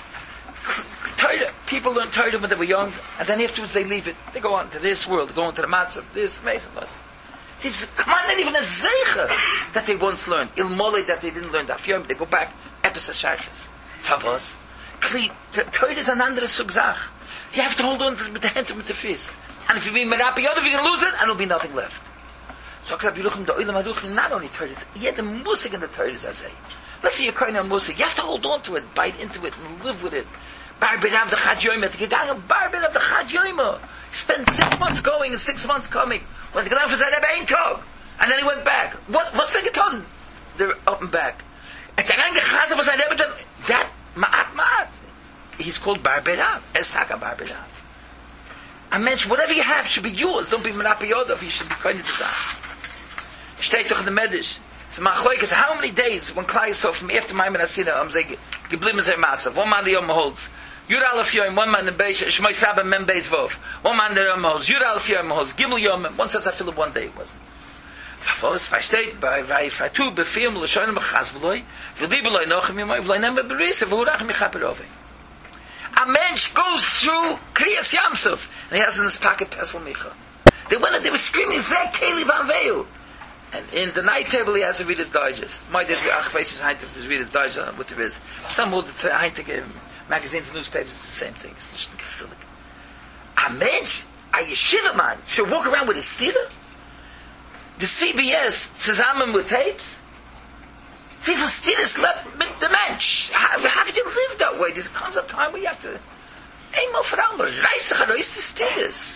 Torah, people learn Torah when they were young, and then afterwards they leave it. They go on to this world, they go on to the matzah, this, amazing. It's not even a zeicha that they once learned. Ilmole that they didn't learn. They go back. Epis Shaykhs. Favos. Torah is an andere Sugzach. You have to hold on to it with the hand and with the fist. And if you be merapi yodov, you're going to lose it, and there'll be nothing left. So Rabbi Yerucham, the Olam HaRuchni, not only Torah, he had the musik in the Torah, as I say. Let's say you're carrying on musik. You have to hold on to it, bite into it, and live with it. Bar Berav the Chad Yoyma. The Gegangen Bar Berav the Chad Yoyma. He spent six months going and six months coming. When the Gedanken was at Ein Tog. And then he went back. What, what's the Geton? They're up and back. At the Gegangen Chazav was at Everton. That, Ma'at Ma'at. He's called Bar Berav. Estaka Bar Berav. I mentioned, whatever you have should be yours. Don't be Merapi Yodov. You should be kind of the Zach. Steht doch in the Medish. It's machlokes. How many days when Klai Yisrael from after Maimon Asina um say geblieben sei matzav. One man the Yom holds. Yud Aleph Yom. One man the Beish Shmoi Saba Mem Beis Vov. One man the Yom holds. Yud Aleph Yom holds. Gimel Yom. One says I feel it one day it wasn't. Favos versteht bei bei Fatu befilm le shonem chazvloi. V'libeloi nochem yomoi v'loi nem beberisa v'hurach michaperovei. A mensch goes through Kriyas Yamsuf and he has in his pocket Pesel Micha. They went and they were screaming Zek Keli Van Veu. And in the night table, he has a Reader's Digest. My days, ach, faces Heintig, this Reader's Digest, what it is. Some old Heintig magazines, newspapers, it's the same thing. It's just a mensch, a yeshiva man, should walk around with a stira? The C B S, zusammen with tapes? Wie viel stiras left with the mensch? How, how did you live that way? There comes a time where you have to, einmal for einmal, reißig an euch die stiras.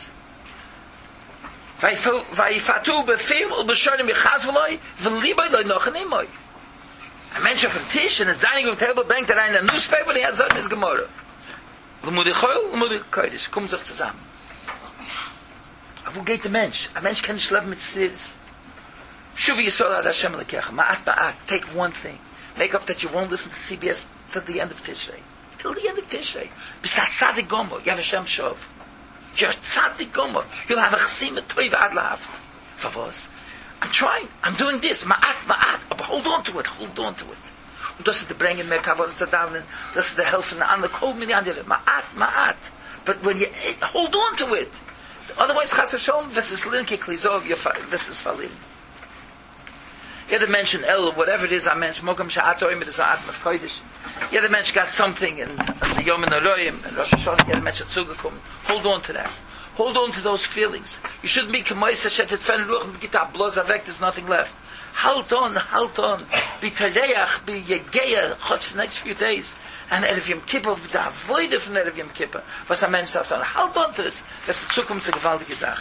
Vayifatu befim ul b'shonim yichazv'loi v'libay loy nochen imoy. A mensch auf dem Tisch in a dining room table denkt er ein newspaper and he has done his Gemara. L'mudi choil, l'mudi kodesh. Kommen sich zusammen. Aber wo geht der Mensch? A mensch kann nicht leben mit Stirs. Shuvi Yisrael ad Hashem lekecha. Ma'at ma'at. Take one thing. Make up that you won't listen to C B S till the end of Tishrei. Till the end of Tishrei. Bis that tzadik gomo. You have Hashem shov. You're tzaddik gomer. You'll have a chesima toiv ad lahav. Favos. I'm trying. I'm doing this. Ma'at, ma'at. But hold on to it. Hold on to it. Und das ist der Bringen mehr Kavod zu davenen. Das ist der Helfen an the kol mini andere. Ma'at, ma'at. But when you hold on to it. Otherwise, chas v'sholom, this is linke klizov, this is falin. You had to mention El, whatever it is I mentioned, Mogam Sha'atoim, it is Atmas Kodesh. You had to mention got something in, in the Yom Noraim, and Rosh Hashanah, you had to mention Tzugakum. Hold on to that. Hold on to those feelings. You shouldn't be Kamoisa Shetet Fen Ruch, and get that blows avek, there's nothing left. Halt on, halt on. Be Tareach, be Yegeya, Chotz the next few days. And Erev Yom Kippur, the avoid from Erev Yom Kippur. Was a mensch sagt, halt on to this. Das ist die Zukunft, die gewaltige Sache.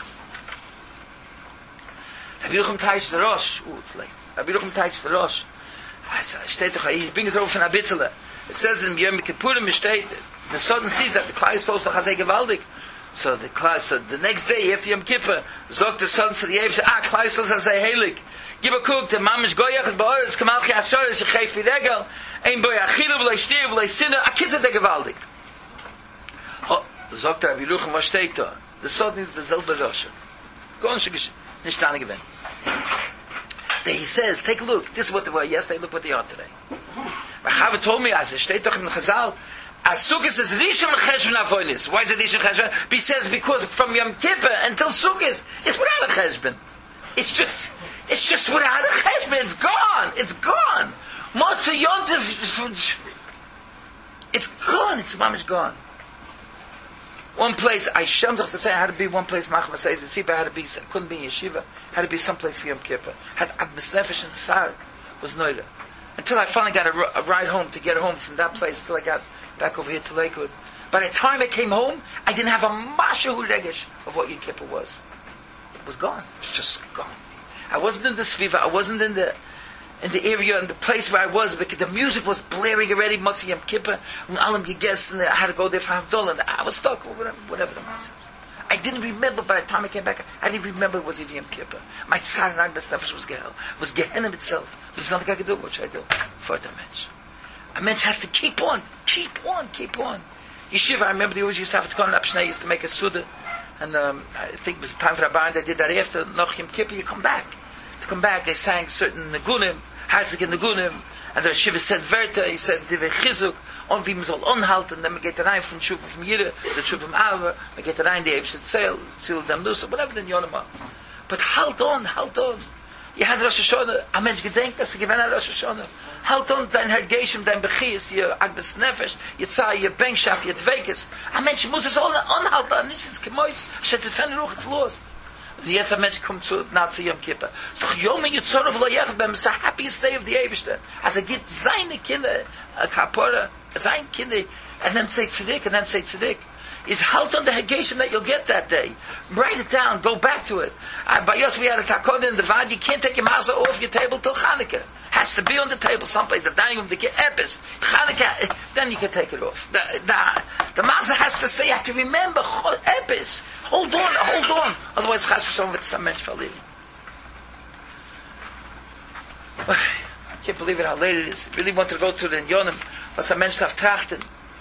Rabbi Yochanan Teich der Rosh, oh, it's late. Rabbi Yochanan Teich der Rosh. Steht doch, ich bringe es over von Abitzele. It says in Yom Kippurim, it steht, the Sodom sees that the Klai Yisrael doch has a gewaldig. So the Klai, so the next day, after Yom Kippur, sagt the Sodom to the Yev, ah, Klai Yisrael has a heilig. Gib a kuk, the mamish goyach, et ba'oretz, kamalchi ashoris, yechei fi regel, ein boi achilu, v'loi shtir, v'loi sinna, a kitzah de gewaldig. Oh, sagt Rabbi Yochanan, was steht da? The Sodom is the selbe Rosh. Go on, nicht stane gewinn. He says, take a look. This is what they were yesterday. Look what they are today. My Chava told me, as it steht doch in the Chazal, as Sukkot is Rishon Cheshvan Avonis. Why is it Rishon Cheshvan? He says because from Yom Kippur until Sukkot, it's without a Cheshvan. It's just, it's just without a Cheshvan. It's gone. It's gone. Motzei Yontif, it's gone. It's mamish gone. One place, I shem zach to say, I had to be one place, Machma says, the Sipa had to be, couldn't be in Yeshiva, had to be someplace for Yom Kippur. Had Admas Nefesh and Tsar was Noida. Until I finally got a, a ride home to get home from that place, until I got back over here to Lakewood. By the time I came home, I didn't have a mashahu regesh of what Yom Kippur was. It was gone. It was just gone. I wasn't in the Sviva, I wasn't in the in the area and the place where I was, because the music was blaring already, Motzei Yom Kippur, and Alam Yeges, and I had to go there for Havdalah, and I was stuck, or whatever, whatever the matter was. I didn't remember, by the time I came back, I didn't remember it was even Yom Kippur. My Tsar and Agnes Nefesh was Gehel, was Gehenim itself. There's nothing I could do. What should I do? For the mensch. A mensch has to keep on, keep on, keep on. Yeshiva, I remember they always used to have to come up, Shnei used to make a Suda, and um, I think it was the time for Rabbi, and I did that after Noch Yom Kippur, you come back. To come back, they sang certain Negunim, Hasik and Negunim, and the Shiva said Verta, he said Divei Chizuk, on wie man soll anhalten, then we get rein from Shuv from Yira, the Shuv from Ava, we get rein the Eivish Tzel, Tzil Dem Nusa, whatever the Yonama. But halt on, halt on. You had Rosh Hashanah, a mensch gedenkt, dass er gewinnt an Rosh Hashanah. Halt on, dein Hergeshem, dein Bechies, your Agnes Nefesh, your Tzah, your Benkshaf, your Dveikes. A mensch muss es all anhalten, nicht ins Gemoiz, schettet fenn Ruch, it's lost. Jetzt ein Mensch kommt zu Nazi Yom Kippur. It's doch Yom Yitzorov Lo Yechbem. It's the happiest day of the Eibishter. As er geht seine Kinder, a Kapora, seine Kinder, and then say Tzedek, and then say Tzedek. Is halt on the Hegeshim that you'll get that day. Write it down, go back to it. Uh, by us we had a Takoda in the Vad, you can't take your matzah off your table till Chanukah. Has to be on the table someplace, the dining room, the Epis, Chanukah, then you can take it off. The, the, the matzah has to stay, you have to remember, Epis. Hold on, hold on. Otherwise, Chas V'Shalom, it's some mensch verlieren. I can't believe it how late it is. I really want to go through the Inyonim. Was a Mensch darf trachten.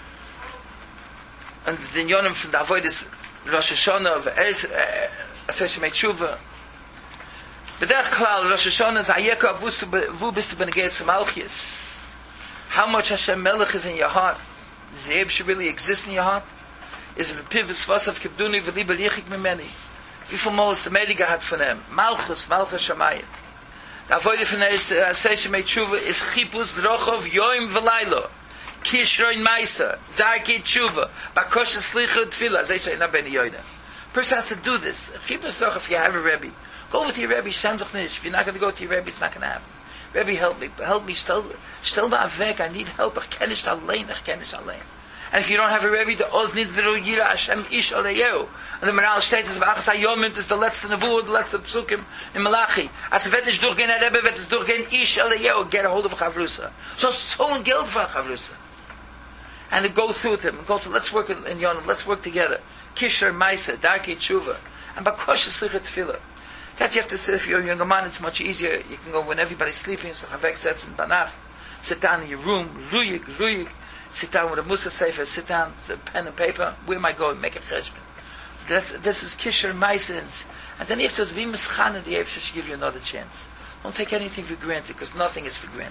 And the Inyonim from the Avodas Rosh Hashanah of Asher Shemei Tshuva. B'derech Klal, Rosh Hashanah is Ayeka Vu Bist Du B'Negeitz Malchus. How much Hashem Melech is in your heart? Does the Eibusher really exist in your heart? Is it Pivis Vasav Kibduni V'li B'lichik Mimeni? Wie viel Mal ist der Mediger hat von ihm? Malchus, Malchus Shamayim. Der Avodah von Asher Shemei Tshuva is Chipus Drochov Yoim V'Laylo. Kishroin Maisa, Darkei Tshuva, Bakosha Slicha Tefillah. As they say, not Beni Yoida. Person has to do this. Chipus Drochov, if you have a Rebbe. Go with your Rebbe, Shem Doch Nish. If you're not going to go to your Rebbe, it's not going to happen. Rebbe, help me. Help me. Stel me weg. I need help. Ich kenne nicht allein. Ich kenne nicht allein. And if you don't have a Rebbe, the Oz need Viru Yira Hashem Ish Aleyehu. And the Maral steht, es Ba'achas HaYomim, is the letzte Nevuah, the letzte Psukim in Malachi. As wird nicht durchgehen, a Rebbe, wird es durchgehen, Ish Aleyehu, get a hold of Chavrusa. So, so ein Geld for Chavrusa. And to go through with him, go to, let's work in, in Yonim, let's work together. Kisher, Maisa, Darkei Tshuva, and Bakosha Slicha Tefillah. That you have to say, if you're a younger man, it's much easier. You can go when everybody's sleeping, so Havek sets in Banach, sit down in your room, Ruyik, Ruyik, sit down with a Musa Sefer, sit down with a pen and paper. Where am I going? Make a cheshbon. This is Kisher Maisins. And then if there's be Mischana, the Eibusher should give you another chance. Don't take anything for granted, because nothing is for granted.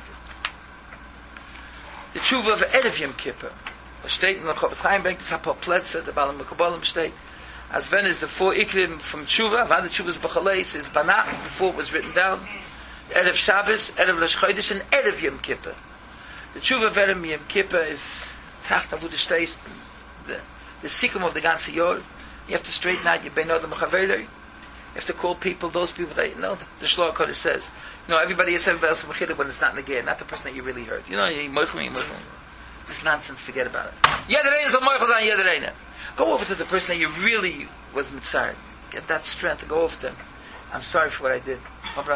The Tshuva of Erev Yom Kippur. A state in the Chofetz Chaim Bank, the Sapal Pletzer, the Balam Mekabolim state. As when is the four Ikrim from Tshuva, Vada Tshuva's B'chalei is Banach, before it was written down. Erev Shabbos, Erev Rosh Chodesh, and Erev Yom Kippur. The Tshuva of Erev Yom Kippur is Tacht Avu the Shteis, the the Sikkim of the Ganze Yor. You have to straighten out your Ben Adam Chaverei. You have to call people, those people that you know. The Shloah Kodesh says, you know, everybody is everybody else Mechila when it's not Negeh, not the person that you really hurt. You know, you Moichel, you Moichel. This nonsense, forget about it. Yederein is a Moichel on Yederein. Go over to the person that you really was mitzar. Get that strength and go over to him. I'm sorry for what I did.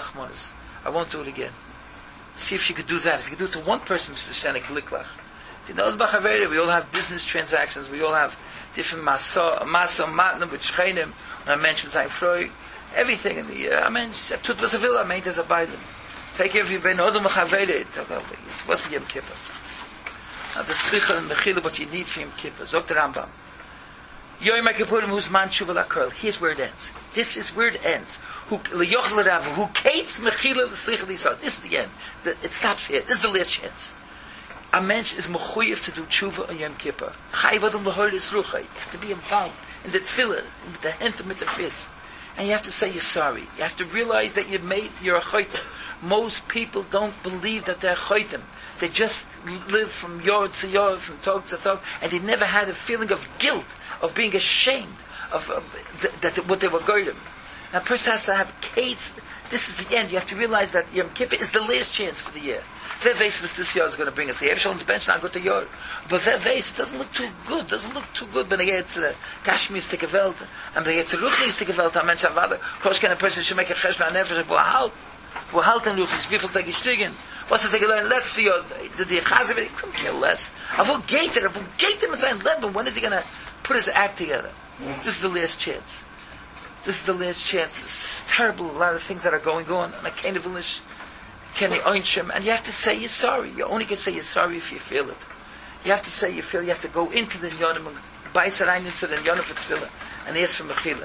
I won't do it again. See if you could do that. If you could do it to one person, Mister Shenik Liklach. You know, we all have business transactions. We all have different masa, masa, matna, with shchenim. When I mentioned Zayin Freud, everything in the. Uh, I mean, tut was a villa, I mean, there's a Biden. Take care of your ben odom chavere. It's what's Yom Kippur. Now the slicha and mechila, what you need for Yom Kippur. Zok the Rambam. Yom Kippurim who's man tshuva lakol. Here's where it ends. This is where it ends. Who liyochel rav who kates mechila l'slicha l'isod. This is the end. The, it stops here. This is the last chance. A mensch is mechuyev to do tshuva on Yom Kippur. Chayiv adam l'hol yisrucha. You have to be involved in the tefillah, with the hand, with the fist, and you have to say you're sorry. You have to realize that you've made you're a chaytim. Most people don't believe that they're chaytim. They just live from yard to yard, from talk to talk, and they never had a feeling of guilt, of being ashamed of, of th- that what they were goyim. A person has to have kates. This is the end. You have to realize that Yom Kippur is the last chance for the year. Ve'veis was this year is going to bring us. The Eibusher's bench not good to yor, but ve'veis it doesn't look too good. Doesn't look too good when they get to Kashmir stick a welt, and they get to Ruchli stick a welt. A mensch avada. Kosh can a person should make a cheshbon on nefesh. Wo halt, wo halt and Ruchlis. Wie viel tag gestiegen? What's the thing learn? Let's the yor. The the chazav it couldn't care less. Avo gated, avo gated with sein level. When is he going to put his act together? This is the last chance. This is the last chance. It's terrible. A lot of things that are going on, and I can't even listen. Can they oinshim? And you have to say you're sorry. You only can say you're sorry if you feel it. You have to say you feel. You have to go into the Yonim and buy sarein into the Yonim for tefillah and ask for mechila.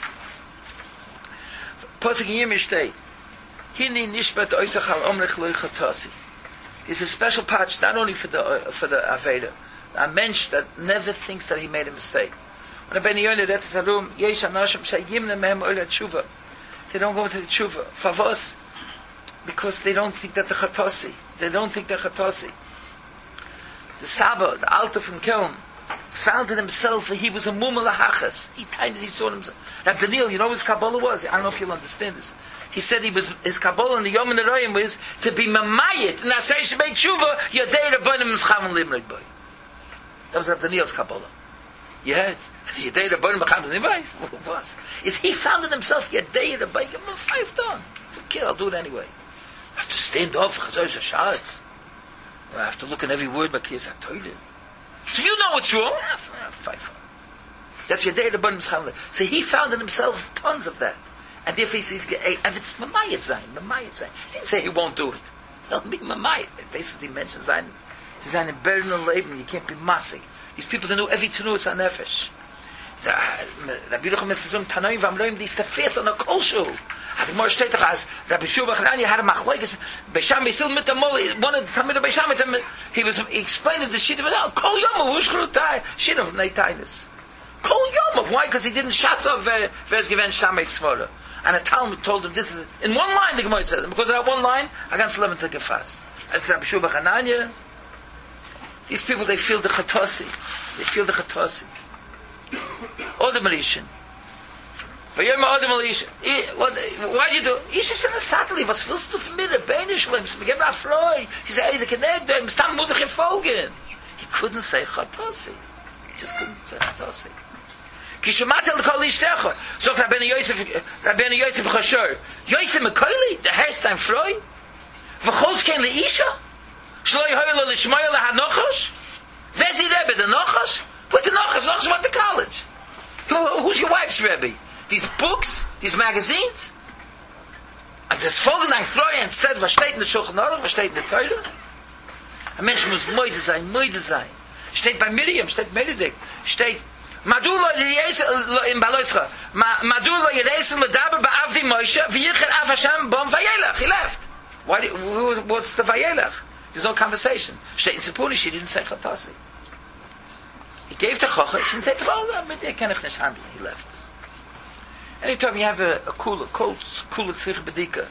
Pasuk Yirmiyah shtei, Hini nishbat oisach al omrech lo yichatasi. It's a special patch not only for the uh, for the aveda, a mensch that never thinks that he made a mistake. When a ben Yonah read the room, yesh anashim sheyimne mehem oila tshuva. They don't go into the tshuva. Favos. Because they don't think that the Chatasi, they don't think they're Chatasi. The Saba, the Alta from Kelm, found it himself that he was a Mumma Lahachas. He tiny, he saw himself. Now Daniel, you know what his Kabbalah was? I don't know if you'll understand this. He said he was, his Kabbalah in the Yom Neroyim was to be Mamayit, and I say Shebei Tshuva, Yadei Rabbanim Mischavan Limrig Boy. That was Rab Daniel's Kabbalah. Yes. Yadei Rabbanim Mischavan Limrig Boy? What was? Is he found in himself, Yadei Rabbanim, give him a five ton. Okay, I'll do it anyway. I have to stand up for Chazos HaSharetz. I have to look at every word by Kiyas HaToilet. So you know what's wrong? Five. That's your day of the B'nai Mischam. So he found in himself tons of that. And therefore he says, and it's Mamayat Zayin, Mamayat Zayin. He didn't say he won't do it. He'll be Mamayat. It basically mentions Zayin. He's Zayin in Beren and Leben, you can't be Masig. These people that know every Tanur on Nefesh. Rabbi Yerucham Mitzvah Tanoim V'Amroim, these the first on a kol shul. As Gemara steht doch, as Rabbi Shua Bachananya had a machlokes, Beisham Yisrael mit the Moli, one of the Talmid of Beisham, he was explaining the shit of it, oh, kol yom, who's chrutai? Shit of Neitainis. Kol yom, why? Because he didn't shut off Vez Given Shamei Svora. And a Talmud told him, this is, in one line the Gemara says, and because of that one line, I can't sleep until get fast. That's Rabbi Shua Bachananya. These people, they feel the Chatosi. They feel the Chatosi. Odem Elishin. Vayom Odem Elishin. Why'd you do? Isha Shana Satali, was willst du von mir? Beine Schlimms, wir geben Afroi. He said, Eise Kenegdo, im Stamm muss ich folgen. He couldn't say Chatosi. He just couldn't say Chatosi. Ki shemati al kol ishtecha. So Rabbeinu Yosef, Rabbeinu Yosef Chashor. Yosef Mekoili, the hair's time Froi. V'chos ken leisha. Shloi hoylo l'shmoya l'hanochos. Vezi Rebbe, the Nochos. Put the Nochos, Nochos went to college. Who, who's your wife's Rebbe? These books, these magazines. And das folgen ein Freu, instead, was steht in der Shulchan Aruch, was steht in der Teure? Ein Mensch muss moide sein, moide sein. Steht bei Miriam, steht Meredith, steht, Madu lo yesel in Baloischa, Madu lo yesel medaber ba'avdi Moshe, v'yichel av Hashem bom vayelach. He left. Why? What's the vayelach? There's no conversation. Steht in Sipuni, she didn't say Chatasi. He gave the Chochas and said, well, mit der kann ich nicht handeln. He left. Anytime you have a, a cool, cold, cool tzrich bedika,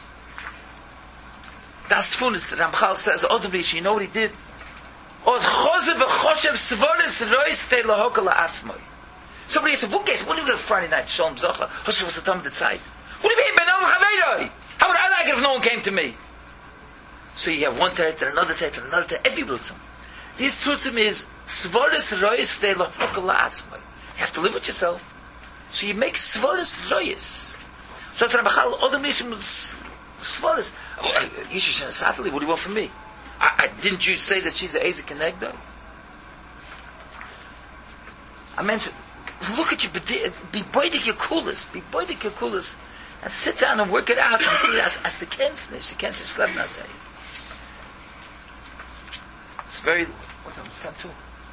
das tfun is, the Ramchal says, Odobrish, you know what he did? Od chose v'choshev svoris rois te lahoka la'atzmoi. Somebody said, what guess, what are you going to Friday night, Shalom Zocha? Hoshev was the time of the tzeit. What do you mean, Ben Olam Chaveiroi? How would I like it if no one came to me? So you have one tet and another tet and another tet, every brutzim. This brutzim is, svoris rois te lahoka la'atzmoi. You have to live with yourself. So you make svoris rois. So after Ramchal, Odom Nishim was svoris. Yishish and Satali, what do you want from me? I, I, didn't you say that she's an Eze Kenegdo? I meant, look at you, be boidik your coolest, be boidik your coolest, and sit down and work it out and see it as, as the Kensnish, the Kensnish Slebna say. It's very, what time is that too?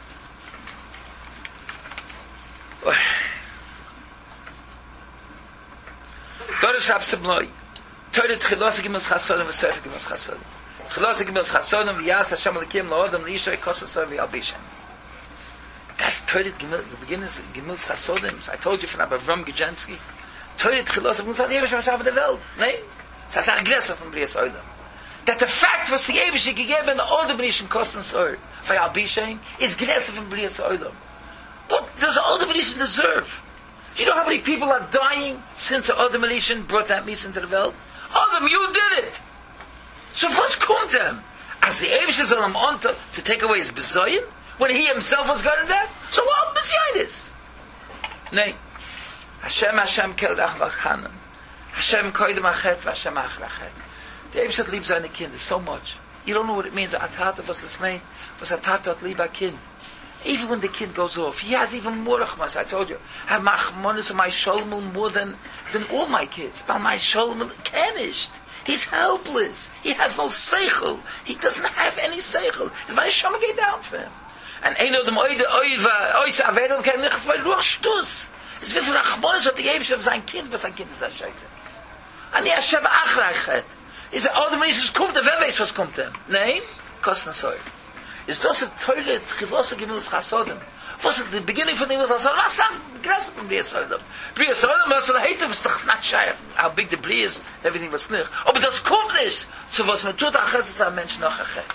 Dorish Hafsimloi, Torah Tchilos Gimels Chasodim, V'Sefer Gimels Chasodim. Tchilos Gimels Chasodim, V'Yas Hashem Elikim La'odam, L'Yishrei Kosasov V'Yalbishem. That's Torah, the beginning of Gimels Chasodim. I told you from Avram Gijensky. Torah Tchilos Gimels Chasodim, Yevish Mashav the Welt. Nein? Das ist ein Gresser von Brias Oidam. That the fact was the Yevish gegeben, Odam Nishim Kosasov V'Yalbishem, is Gresser von Brias Oidam. What does Odam Nishim deserve? Do you know how many people are dying since Odom Elishin brought that meat into the world? Odom, you did it! So what's come to him? As the Eivish is on him on to, to take away his bezoyin? When he himself was going that? So what bezoyin is? Nay. Hashem, Hashem, keldach v'chanan. Hashem, koidem achet, v'Hashem achrachet. The Eivish that leaves seine Kinder so much. You don't know what it means. Atata was this name. Was atata liba kind. Even when the kid goes off, he has even more rachmas. I told you, I have machmonis of my sholmul more than, than all my kids. But my sholmul kenished. He's helpless. He has no seichel. He doesn't have any seichel. His my shama geht down for him. And ein of them oide oiva oise avedel kein nicht weil ruach stus. Es wird von rachmonis of the Eivish of sein Kind, was sein Kind ist erscheitert. Ani Hashem achrachet. Is it all the Mensch, was kommt, wer weiß, was kommt ihm? Nein? Kosten soll. Is das a toilet Chilosa Gimels Chasodim? Was is the beginning von Gimels Chasodim? Was sagt Gras von Brias Oidam? Brias Oidam, was er heißt, was doch not shy how big the Brie is, everything was nicht. Aber das kommt nicht, zu was man tut, ach, es ist ein Mensch noch achet.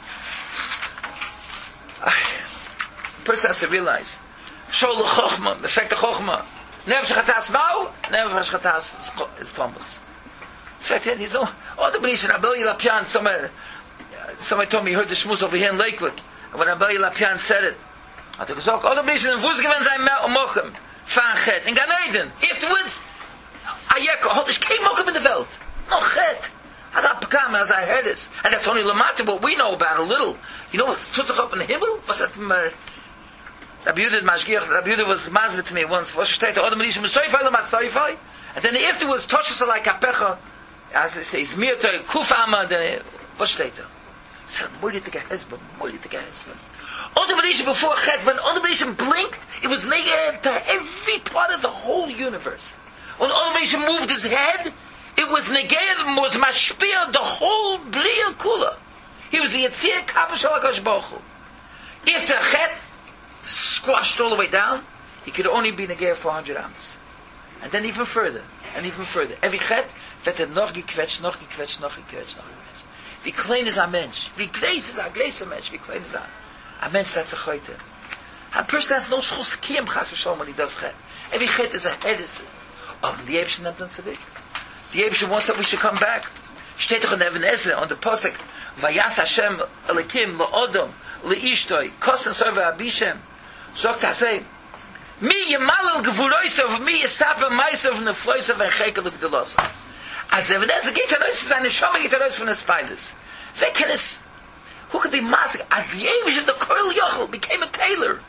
A person has to realize, Shol Chochma, the fact of Chochma, never Shachatas Mau, never Shachatas Thomas. In fact, he's no, all the Brias, Rabbi Lapian, somewhere, somebody told me he heard the shmuz over here in Lakewood. And when Rabbi Lapian said it, I took a talk. All the Brishon in Vuz given sein Mochem. Fanchet. In Gan Eden. Afterwards, Ayeko. Hot is kein Mochem in the Welt. No chet. As I become, as I heard this. And that's only Lamata, what we know about a little. You know what's tut sich up in the Himmel? Was that from uh, Rabbi Yehuda Mashgiach? Rabbi Yehuda was mazbet to me once. Was steht der Odom Rishon Soifai Lamat Soifai? And And then afterwards, Toshas like Apecha, as it says, Mirta, Kufama, then, what steht da? He said, moeilijke husband, moeilijke husband. Other Benishim before Chet, when Other Benishim blinked, it was negative to every part of the whole universe. When Other Benishim moved his head, it was negative, was mashpia, the whole Bria Kula. He was the Yetzir Kappa Shalakash Baruch Hu. After Chet squashed all the way down, he could only be negative four hundred amps. And then even further, and even further. Every Chet, wird er noch gequetscht, noch gequetscht, noch gequetscht, noch gequetscht. Wie klein ist ein Mensch? Wie groß ist ein großer Mensch? Wie klein ist er? Ein Mensch, that's a chayte. A person has no schus kiyam chas v'shalom when he does chet. Every chet is a hedis. Oh, the Yebshin nimmt uns zurück. The Yebshin wants that we should come back. Steht doch in Even Ezra, on the posek, Vayas Hashem Elikim La'odom Le'ishtoi Kosen Sova Abishem. Sogt Hashem, Mi Yemalel Gevuroisov, Mi Yisapa Maisov Nefloisov and Chekel Gdolosov. As Even Ezra geht er raus, seine Shoma geht er raus von den Spiders. Wer kann es who could be masik? As the Eivish of the Koil Yochel became a tailor.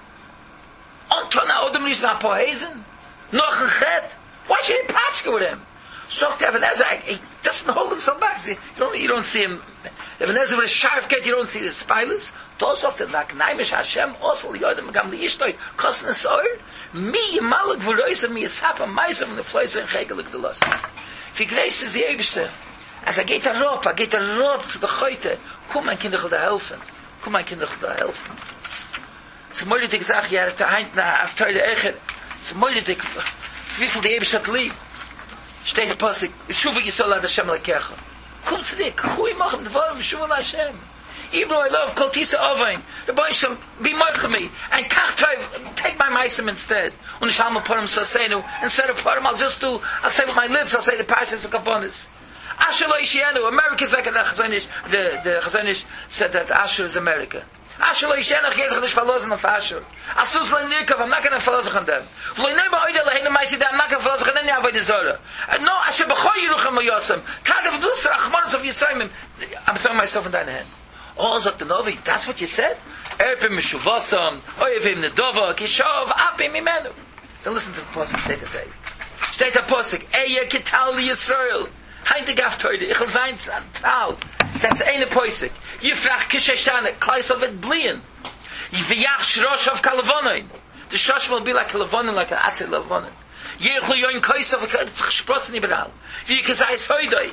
Anton Odom Nish Na Pohezen? Noch a Chet? Why should he patchka with him? So Even Ezra, he doesn't hold himself back. You don't, you don't see him. Even Ezra with a sharp get, you don't see the spiders. Those of the Naimish Hashem, also Yodom Gam Liishtoi, Kosnes Soir, Mi Yemalek Vuroisa, Mi Yisapa, Maisam, the Floisa, and Chegelik the Loss. If he graces the Eivish, as I get a rope, I get a rope to the Choyte, Kom mijn kinderen te helfen. Kom mijn kinderen te helfen. Het is mooi dat ik zeg, ja, het eind na aftuide eger. Het is mooi dat ik, wieveel die Ebesh had lief. Steht er pas, Shuva Yisrael ad Hashem lekecha. Kom tzedek, goeie mag hem dvorim, Shuva la Hashem. Ibro, I love, kol tisa ovein. The boy shall be moich me. And kach toiv, take my meisim instead. Und ich halme parim sasenu. Instead of parim, I'll just do, I'll say with my lips, I'll say the parshas of Kabonis. Asher lo Yishienu, America is like the Chazonish, the, the Chazonish said that Asher is America. Asher lo Yishienu, Chazonish Chadish Falozim of Asher. Asus lo Nirkov, I'm not going to Falozim on them. V'lo Neba Oida Leheinu Maisi, I'm not going to Falozim on any Avodah Zorah. No, Asher B'choi Yerucham Moyosem, Tagav Dus Rachmanos of Yisraelim, I'm throwing myself in thine hand. Oh, Zok the Novi, that's what you said? Erpim Meshuvosam, Oyevim Nedova, Kishov, Apim Imenu. Then listen to the Posik, Shteit HaSei. Shteit HaPosik, Eya Kital Yisrael. Heinte gaftoide, ich will sein Tal. That's eine Poisik. Yifrach Kisheshane, Kleisov et Blien. Yiviyach Shrosh of Kalavonin. The Shrosh will be like Kalavonin, like an Atze Lavonin. Yechlu Yoin Koisov, Sprotzen Iberal. Yikazais Hoidoi.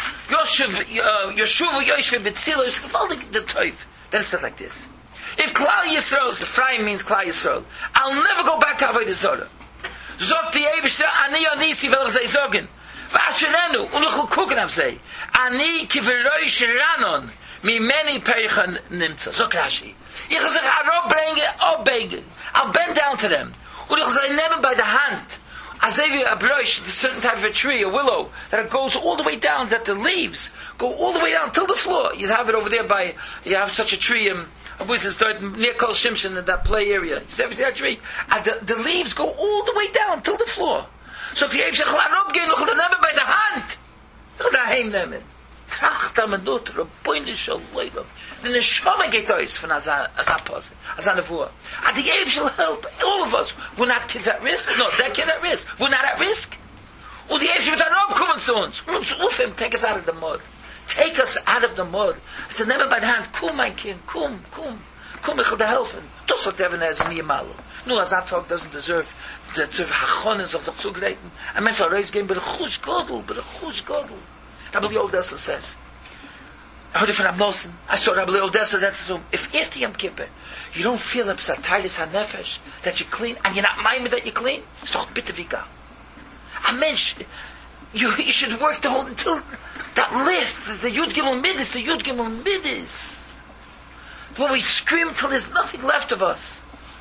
Yoshuv, Yoshuv, Yoshuv, Betzilo, it's gevaldig the Teuf. Then it said like this. If Klal Yisrael, the Ephraim means Klal Yisrael, I'll never go back to Avodah Zorah. Zog the Eibishter, Ani Anisi, will ich say Zogen. Vashenenu, und ich will gucken auf sie. Ani kiveroi shiranon, mi meni peichan nimtza. So Rashi. Ich will sich herabbringen, abbegen. I'll bend down to them. Und ich will sie nehmen by the hand. As if a brush, a certain type of a tree, a willow, that it goes all the way down, that the leaves go all the way down till the floor. You have it over there by, you have such a tree, um, near Kol Shimshon, in that play area. You ever see that tree? And the, the leaves go all the way down till the floor. So if you have shechla rob gehen, look at the never by the hand. Look at the heim nemen. Tracht am adut, Rabbeinu shall leib. The neshama geht aus von as a pose, as a nevuah. And the Yeb shall help all of us. We're not kids at risk. No, that kid at risk. We're not at risk. Und die Yeb shall with a rob kommen zu uns. Und uns rufen, take us out of the mud. Take us out of the mud. It's a never by the hand. Komm, mein Kind, komm, komm. Komm, ich will dir helfen. Das wird Even Ezra mir mal. Nur as that talk doesn't deserve the deserve hachonen of the zugreiten. A mensch soll reis gehen, but a chush godel, but a chush godel. Rabbi Odessa says. I heard it from Abnosen. I saw Rabbi Odessa that so if after Yom Kippur you don't feel upset, titus hanefesh, that you're clean, and you're not minded that you're clean, it's doch bitte vika. A mensch, you you should work the whole until that list, the, the Yud Gimel Midis, the Yud Gimel Midis. When we scream till there's nothing left of us.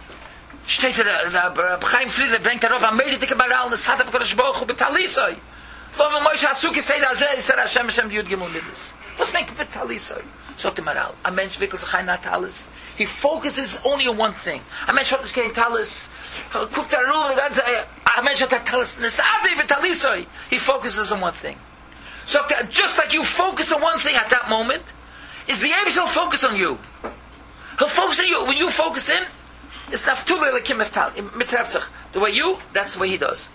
Steht der Rab Chaim Friedler bringt darauf am Meditike Baral, das hat aber Kodesh Baruch Hu betalisoi. Wo man Moshe Hatsuki sei da sei, ist er Hashem Hashem Yud Gimel Midis. Was meint betalisoi? Sagt der Maral, a mensch wickelt sich ein Natalis. He focuses only on one thing. A mensch hat nicht kein Talis. Guckt da rum, the ganze, a mensch hat Talis. Nesadi betalisoi. He focuses on one thing. Sagt er, just like you focus on one thing at that moment, is the Yeb shall focus on you. He'll focus on you. When you focus in, it's not too late like him mitrefzach. The way you, that's the way he does.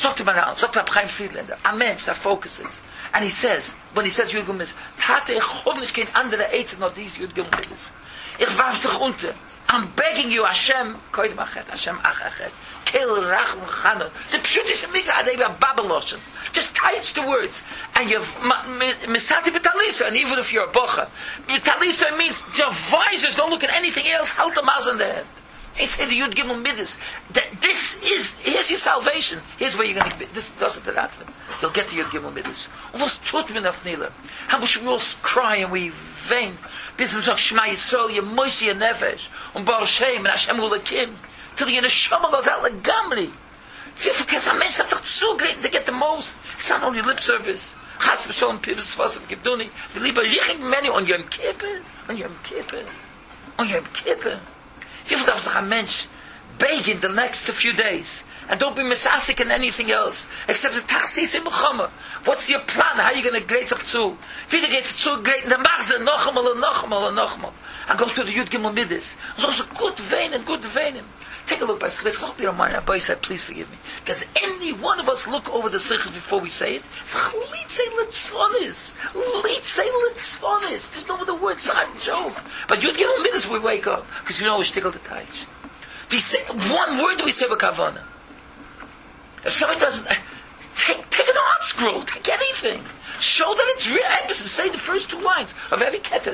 Sagt er mal, sagt er Chaim Friedlander, ein Mensch, der focuses. And he says, when he says Yud Gimel Midas, Tate, ich hoffe nicht kein anderer Eiz, nur dies Yud Gimel Midas. Ich warf sich unter. I'm begging you, Hashem, koid machet, Hashem achachet, kel rachm chano. The pshutis mikra adei babeloshen. Just touch the words. And you've, misati b'talisa, and even if you're a bocha, b'talisa means your visors don't look at anything else, halt the maz on the head. He said the Yud Gimel Midas. This is, here's your salvation. Here's where you're going to be. This does it to that. You'll get to Yud Gimel Midas. Almost tut min af nila. How much we all cry and we vain. Bis we say Shema Yisrael, ye moisi ye nefesh. Und Baal Shem, and Hashem ulakim. Till the neshama goes out like gamri. Wie verkehrt ein Mensch, hat sich zugegeben to get the most. It's not only lip service. Chas v'sholem pibes vasav gibduni. The lieber yichik many on Yom Kippur. On Yom Kippur. On Yom Kippur. Wie viel darf sich ein Mensch beg in the next few days? And don't be misasik in anything else. Except the Tachsis in Muhammad. What's your plan? How are you going to grade up to? Wie geht es zu great? Dann mach sie noch einmal und noch einmal und noch einmal. And go to the Yud Gimel Midas. So it's a good vein and good vein. Take a look by Slichas. I hope you don't mind. Abba said, please forgive me. Does any one of us look over the Slichas before we say it? It's Chlitzei Litzonis. Chlitzei Litzonis. There's no other word. It's not a joke. But Yud Gimel Midas we wake up. Because you know we stickle the touch. Do you say, one word do we say with Kavana? If somebody doesn't, take, take an art scroll. Take anything. Show that it's real. Emphasis. Say the first two lines of every keter.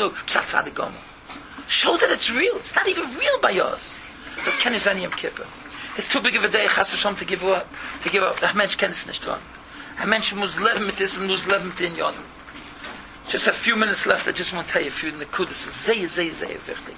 Show that it's real. It's not even real by us. Das kenne ich sein Yom Kippur. It's too big of a day, Chas v'Shalom, to give up. To give up. Ein Mensch kennt es nicht dran. Ein Mensch muss leben mit diesem, muss leben mit den Jahren. Just a few minutes left. I just want to tell you a few nekudas. Sehr, sehr, sehr wichtig.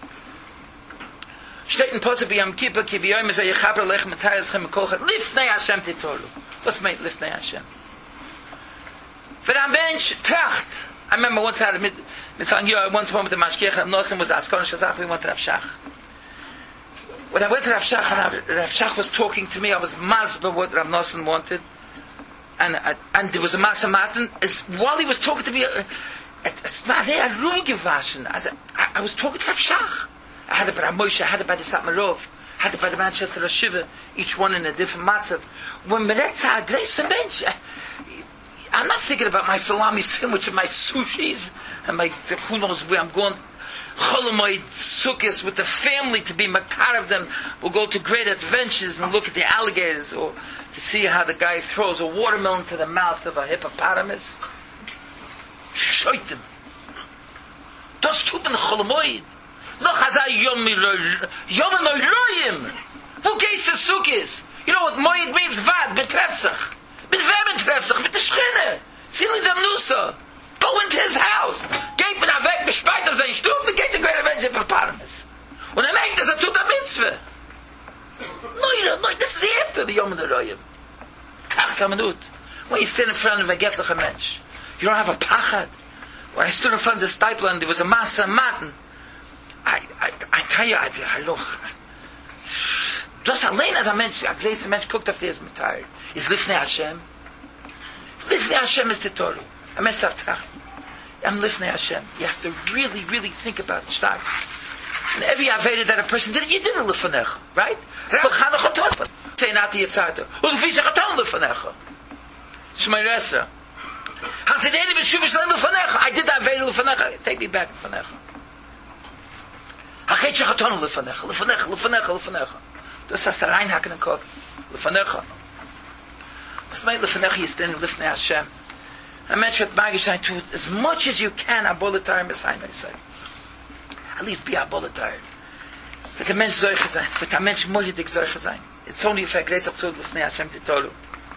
Steht in Posel wie Yom Kippur, ki v'yoyim zeh yechaber lechem et hayaschem mekolchet, liftnei Hashem titolu. Was meint liftnei Hashem? Wenn ein Mensch tracht, I remember once I had a mid, with once one with the Mashgiach, and Nosson was asking Shazach, we went to Rav Shach. When I went to Rav Shach, and Rav Shach was talking to me, I was masber what Rav Nosson wanted, and I, and there was a Masa Matan, as while he was talking to me, it's not there, I room gewaschen. I, I was talking to Rav Shach. I had it by Moshe, I had it by the Satmarov, I had it by the Manchester Rashiva, each one in a different matzav. When Meretza Grace bench, I'm not thinking about my salami sandwich and my sushis and my who knows where I'm going. Cholomoid sukkahs with the family to be makar of them. We'll go to great adventures and look at the alligators or to see how the guy throws a watermelon to the mouth of a hippopotamus. Shoit them. Das tut man Cholomoid. Noch hazay yom yom noyim. Wo geist the sukkahs? You know what moed means? Vad betreft sich. Mit wem betreft sich? Mit der Schchine. Zili dem Nusa. Go into his house. Geht mir nach weg, bespeit auf seinen Stub, und geht der Great Adventure für Paramis. Und er merkt, dass er tut der Mitzvah. No, no, this is after the Yom Noyim. Tach kamanut. When you stand in front of a getliche mensch, you don't have a pachad. When I stood in front of the stipler and there was a masa maten, I, I, I tell you, I, I look, just allein as a mensch, a gleise mensch guckt auf dieses Metall. Is Lifnei Hashem. Lifnei Hashem is the Torah. A mensch darf trachten. I'm Lifnei Hashem. You have to really, really think about it. Stark. And every Aveda that a person did, you did a Lifnei, right? Rabbi Chanukah taught us. Say not the Yitzhata. Ulefi Shechatan Lifnei. Shmei Resa. Hasideni b'shuvish lein Lifnei. I did that Aveda Lifnei. Take me back Lifnei. Hachet Shechatan Lifnei. Lifnei, Lifnei, Lifnei. Das heißt der Reinhaken im Kopf. Lifnei. Was meint Lefnei is then Lifnei Hashem. A mensch wird magischein to as much as you can abolatar Messiah, I say. At least be abolatar. Wird a mensch solche sein. Wird a mensch mojidig solche sein. It's only if I great sich zu Lifnei Hashem titolu.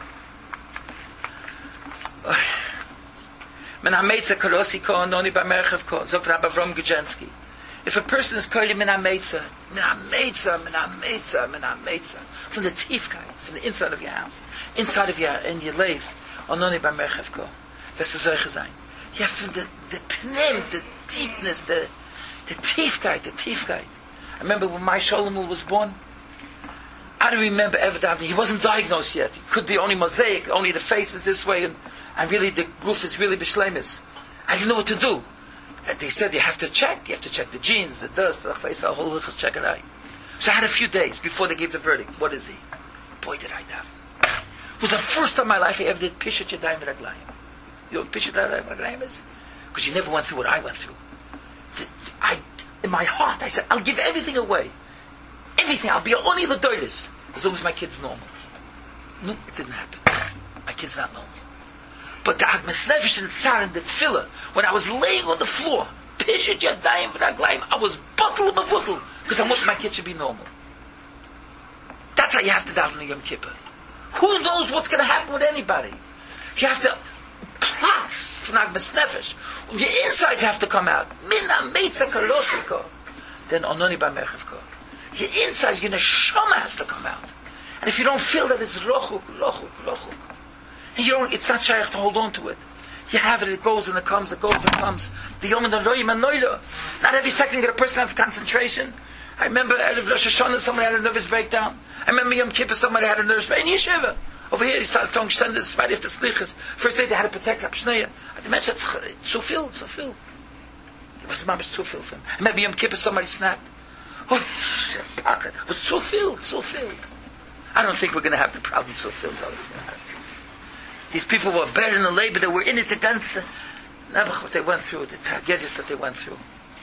Men ha-meitza karosi ko, noni ba-merchev ko, sagt Rabbi Avram Gujensky. If a person is calling min ha-meitza, min ha-meitza, min ha-meitza, min ha-meitza, from the tiefkeit, from the inside of your house, inside of your, in your life, ononi ba-merchev ko, das ist solche sein. You have from the, the pnim, the deepness, the, the tiefkeit, the tiefkeit. I remember when my Sholomul was born, I don't remember ever davening. He wasn't diagnosed yet. It could be only mosaic, only the face is this way, and, and really the goof is really b'shleimus. I didn't know what to do. And they said you have to check. You have to check the genes, the dust, the face, the whole lichus, check it out. So I had a few days before they gave the verdict. What is he? Boy, did I daven. It was the first time in my life I ever did Pishat Yadayim V'Raglayim. You know what Pishat Yadayim V'Raglayim is? Because you never went through what I went through. I, in my heart, I said, I'll give everything away. Everything. I'll be only the doilis as long as my kid's normal. No, it didn't happen. My kid's not normal. But the Agmas Nefesh and the Tzar and the Tefillah, when I was laying on the floor, Pishat Yadayim V'Raglayim, I was bottle bottle because I wanted my kid to be normal. That's how you have to daven on Yom Kippur. Who knows what's going to happen with anybody? You have to plots from Agmas Nefesh. Your insides have to come out. Mina meitza kalosiko. Then ononi b'mechevko. Your insides, your neshama has to come out. And if you don't feel that, it's rochuk, rochuk, rochuk. And you don't, it's not shaykh to hold on to it. You have it, it goes and it comes, it goes and it comes. The yom and the loyim and noida. Not every second you get a person have concentration. I remember at Rosh Hashanah somebody had a nervous breakdown. I remember Yom Kippur somebody had a nervous breakdown. In Yeshiva. Over here he started throwing shtenders right after slichas. First day they had to protect Abshneya. I mentioned zu viel, zu viel. It was mamish zu viel for him. I remember Yom Kippur somebody snapped. Oh, it was zu viel, zu viel. I don't think we're going to have the problem zu viel. These people were better in the labor. They were in it the ganze. Never what they went through, the tragedies that they went through.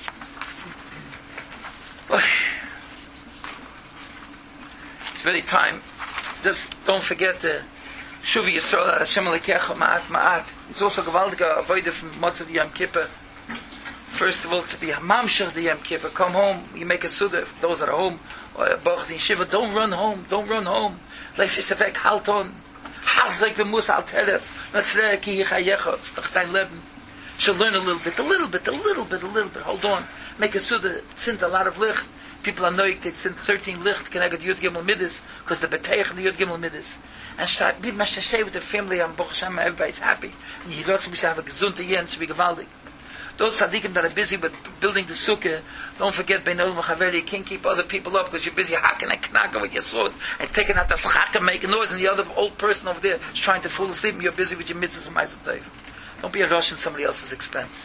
It's very time. Just don't forget the Shuvi Yisrael Hashem Alekecha Ma'at Ma'at. It's also gewaltige avoide from Motzei Yom Kippur. First of all, to be Hamamshach the Yom Kippur. Come home, you make a Suda. Those that are home, Baruch in Shiva, don't run home, don't run home. Leif Yisavek Halton. Hazek v'mus al teref. Natzreh ki yichayecha. Stach dein Leben. She'll learn a little bit, a little bit, a little bit, a little bit. Hold on. Make a Suda, tzint a lot of licht. People are knowing they tzint thirteen licht, can I get Yud Gimel Midas, because the Beteich and the Yud Gimel Midas. And start, be much to say with the family, and Baruch Hashem, everybody's happy. And you got to have a gesunte year and to be gewaldig. Those tzaddikim that are busy with building the sukkah, don't forget, Bein Olam V'Chaveri, you can't keep other people up because you're busy hacking and knocking with your swords and taking out the schaka, making noise, and the other old person over there is trying to fall asleep and you're busy with your mitzvahs and ma'asim tov. Don't be a rush at somebody else's expense.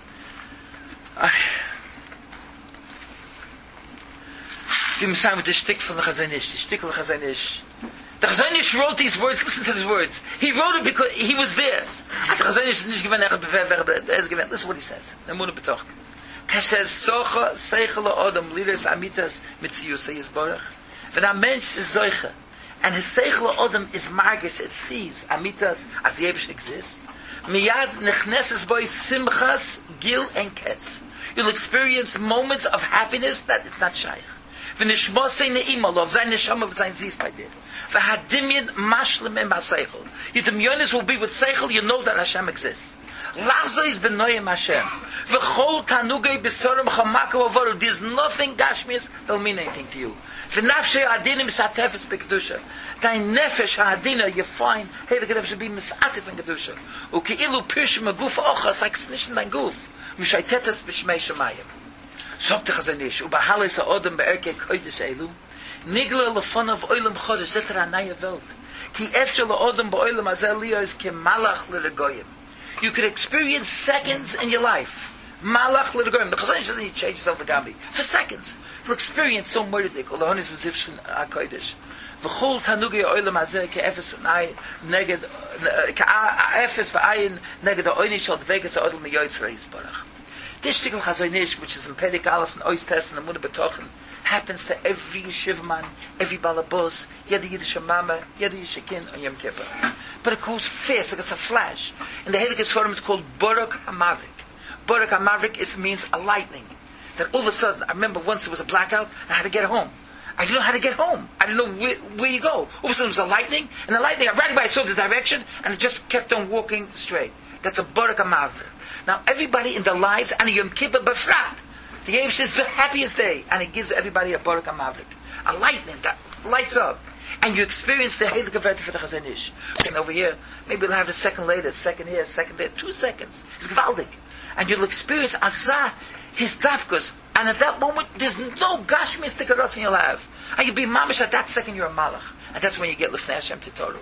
Give me some with the shtick from the Chazon Ish. The shtick of the Chazon Ish. The Chazon Ish wrote these words. Listen to these words. He wrote it because he was there. The Chazon Ish is nicht given er given. Listen what he says. Nemuna betoch. He says, "Socha seichel adam lides amitas mitziyus yisborach." When a mensch is zoiche, and his seichel adam is margish, it sees amitas as the Eibush exists. Miyad nechneses boy simchas gil and ketz. You'll experience moments of happiness that it's not shaykh. V'nishmosei ne'ima lo, v'zayin neshama v'zayin zis by dir. V'hadimyin mashlim em ha'seichel. Your demyonis will be with seichel, you know that Hashem exists. Lazo is b'noyim Hashem. V'chol tanugei b'sorim chamaka v'avoru. There's nothing gashmias that'll mean anything to you. V'nafshei adinim misatefes b'kedusha. Dein nefesh ha'adina, you find, hey, the kedusha should be misatif in kedusha. U'ki'ilu pirshim ha'guf ochas, like snishn dein guf. Mishaytetes b'shmei shemayim. Sagt der Chazon Ish, ubahalis ha'odem be'erkei kodesh elu, nigla lefonav oilem chodesh, zet er a naya welt. Ki efshel ha'odem ba'oilem hazeh liyos ke malach l'regoyim. You could experience seconds in your life. Malach l'regoyim. The Chazon Ish doesn't need to change yourself agabi. For seconds. You'll experience so murdik. Olahonis v'zivshkin ha'kodesh. V'chol tanugei ha'oilem hazeh ke efes v'ayin neged, ke efes v'ayin neged ha'oini shal dveges ha'odem miyoytzrei yisbarach. This shtickle Chazon Ish, which is in Perek Aleph and Ois Tess and Amunah B'tochen, happens to every yeshiva man, every balabos, yedi Yiddish mama, yedi Yishikin on Yom Kippur. But it goes fast, like it's a flash. In the Heilige Forum it's called Baruch HaMavrik. Baruch HaMavrik is, means a lightning. That all of a sudden, I remember once there was a blackout, I had to get home. I didn't know how to get home. I didn't know where, where you go. All of a sudden there was a lightning, and the lightning, right away I saw the direction, and it just kept on walking straight. That's a Baruch HaMavrik. Now everybody in their lives, and Yom Kippur Befrat, the Eibush is the happiest day, and it gives everybody a Baruch HaMavrik, a lightning that lights up, and you experience the Heilige Verte for the Chazon Ish. And over here, maybe we'll have a second later, second here, second there, two seconds. It's gewaldig, and you'll experience Azah, his dafkus, and at that moment there's no gashmis tikarotzin you'll have, and you'll be mamish at that second you're a malach, and that's when you get Lifnei Hashem Titoru.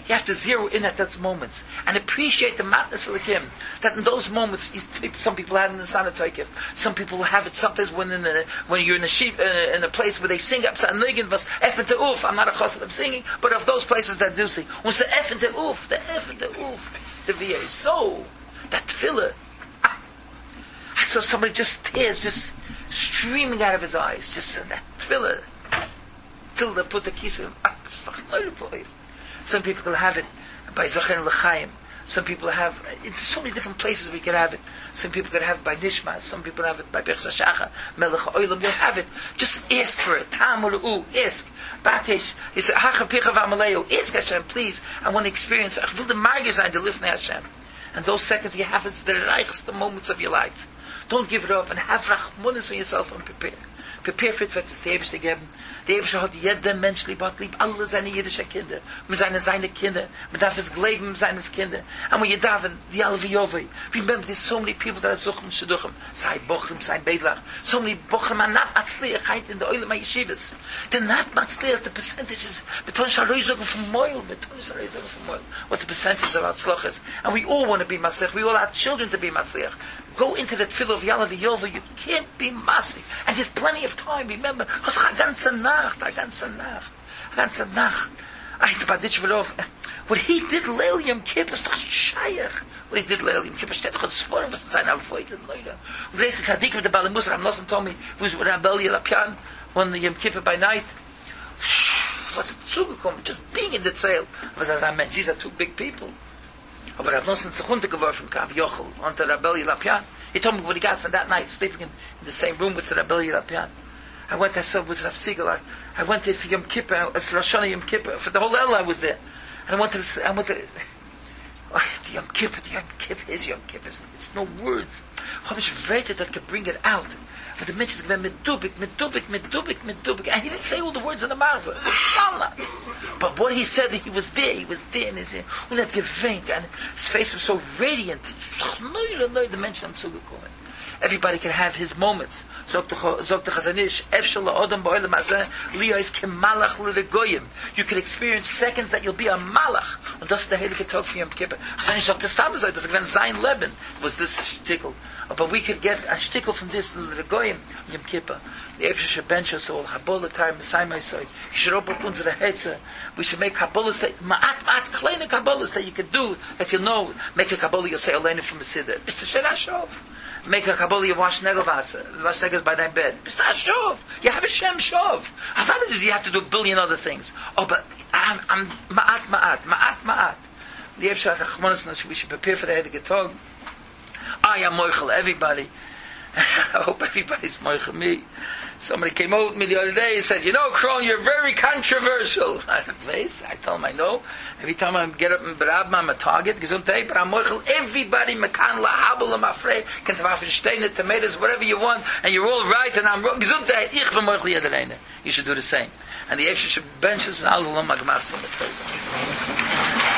You have to zero in at those moments and appreciate the matness of the Kim. That in those moments, some people have it in the Sanatoykif. Some people have it sometimes when in the, when you're in a sheep in a, in a place where they sing up Sanigin was effen te uf. I'm not a chassid of singing, but of those places that do sing. When the effen te uf, the effen te uf, the V A. So that tefillah. I saw somebody just tears just streaming out of his eyes. Just that tefillah till they put the kisim up. Some people can have it by Zacher L'chaim. Some people have it's so many different places we can have it. Some people can have it by Nishma. Some people have it by Bechza Shacha, Melech Oilam. You'll have it. Just ask for it. Tamuru, ask. Bakesh. He said, Hacha Picha V'Amaleo. Ask Hashem, please. I want to experience. I feel the margis to live in Hashem. And those seconds you have, it's the reichste moments of your life. Don't give it up and have rachmanis on yourself and prepare. Prepare for it, was der Eibischte geben. Der Eibischte hat jeder Mensch lieb, hat lieb alle seine jüdische Kinder. Wir seine seine Kinder. Man darf es glauben, seines Kinder. And when you daven, die alle wie Yovei. Remember, there's so many people that are suchim, shidduchim. Sei Bochum, sei Beidlach. So many Bochum are not matzliach in the oil of my yeshivas. They're not matzliach. The percentages, beton shaloi zogen from moil, beton shaloi zogen from moil. What the percentages of Atzloch is. And we all want to be matzliach. We all have children to be matzliach. Go into that tefillah of Yalav Yova. You can't be matzliach. And there's plenty of time. Remember, was a ganze Nacht, a ganze Nacht, a ganze Nacht. I had to baditch Verov. What he did Leil Yom Kippur is doch Shayach. What he did Leil Yom Kippur steht doch als Vorn, was in seiner Avoiden, Leute. Und das ist Tzaddik mit der Bali Musar. Amnossen told me, who was with Rabbi Lapian, when the Yom Kippur by night. Was it zugekommen? Just being in the tzail. Was as I meant, these are two big people. Aber Amnossen sich runtergeworfen, Kav Yochel, unter Rabbi Lapian. He told me what he got from that night, sleeping in, in the same room with Rabbi Lapian. I went, I saw, it was Rav Siegel. I, I went there for Yom Kippur, for Rosh Hashanah Yom Kippur, for the whole El I was there. And I wanted to, I wanted to, oh, the Yom Kippur, the Yom Kippur is Yom Kippur. It's, it's no words. How much weight that could bring it out. But the mentions given medubik, medubik, medubik, medubik. And he didn't say all the words in the Maza. But what he said, he was there, he was there, and he and that geweint, and his face was so radiant. The mention I'm zugekommen. Everybody can have his moments. Zog the Chazanish, Efshel Odom Ba'olam Hazeh, Liyos Kemalach L'Regoyim. You can experience seconds that you'll be a Malach. And that's the Heilige Tag for Yom Kippur. Chazanish sagt, das Tabezoy, das gewinnt sein Leben, was this shtickle. But we could get a shtickle from this L'Regoyim, Yom Kippur. The Efshel Shebencha Sol, Habolah Time, Messiah Messiah. You should open up unsere Hetze. We should make Kabbalahs that, ma'at, ma'at, kleine Kabbalahs that you could do, that you know, make a Kabbalah, you'll say, Oleinu from the Siddur. Mister Shenashov. Make a Kabbalah, you wash Negovas, wash Negovas by thy bed. It's not Shov. You have a Shem Shov. I thought it is you have to do a billion other things. Oh, but I'm, I'm Ma'at, Ma'at, Ma'at, Ma'at. The Efshach HaChmonos, we should prepare for the Heilige Tag. I am Moichel, everybody. I hope everybody's Moichel me. Somebody came over with me the other day and said, you know, Kron, you're very controversial. I said, I told him I know. Every time I get up in Barab, I'm a target. Gesundheit, but I'm Moichel. Everybody, Mekan, Lahabel, Mafrei, can Steine, tomatoes, whatever you want, and you're all right, and I'm wrong. Gesundheit, ich bin Moichel jedereine. You should do the same. And the Efshach benches, Alzalom, Magmasim,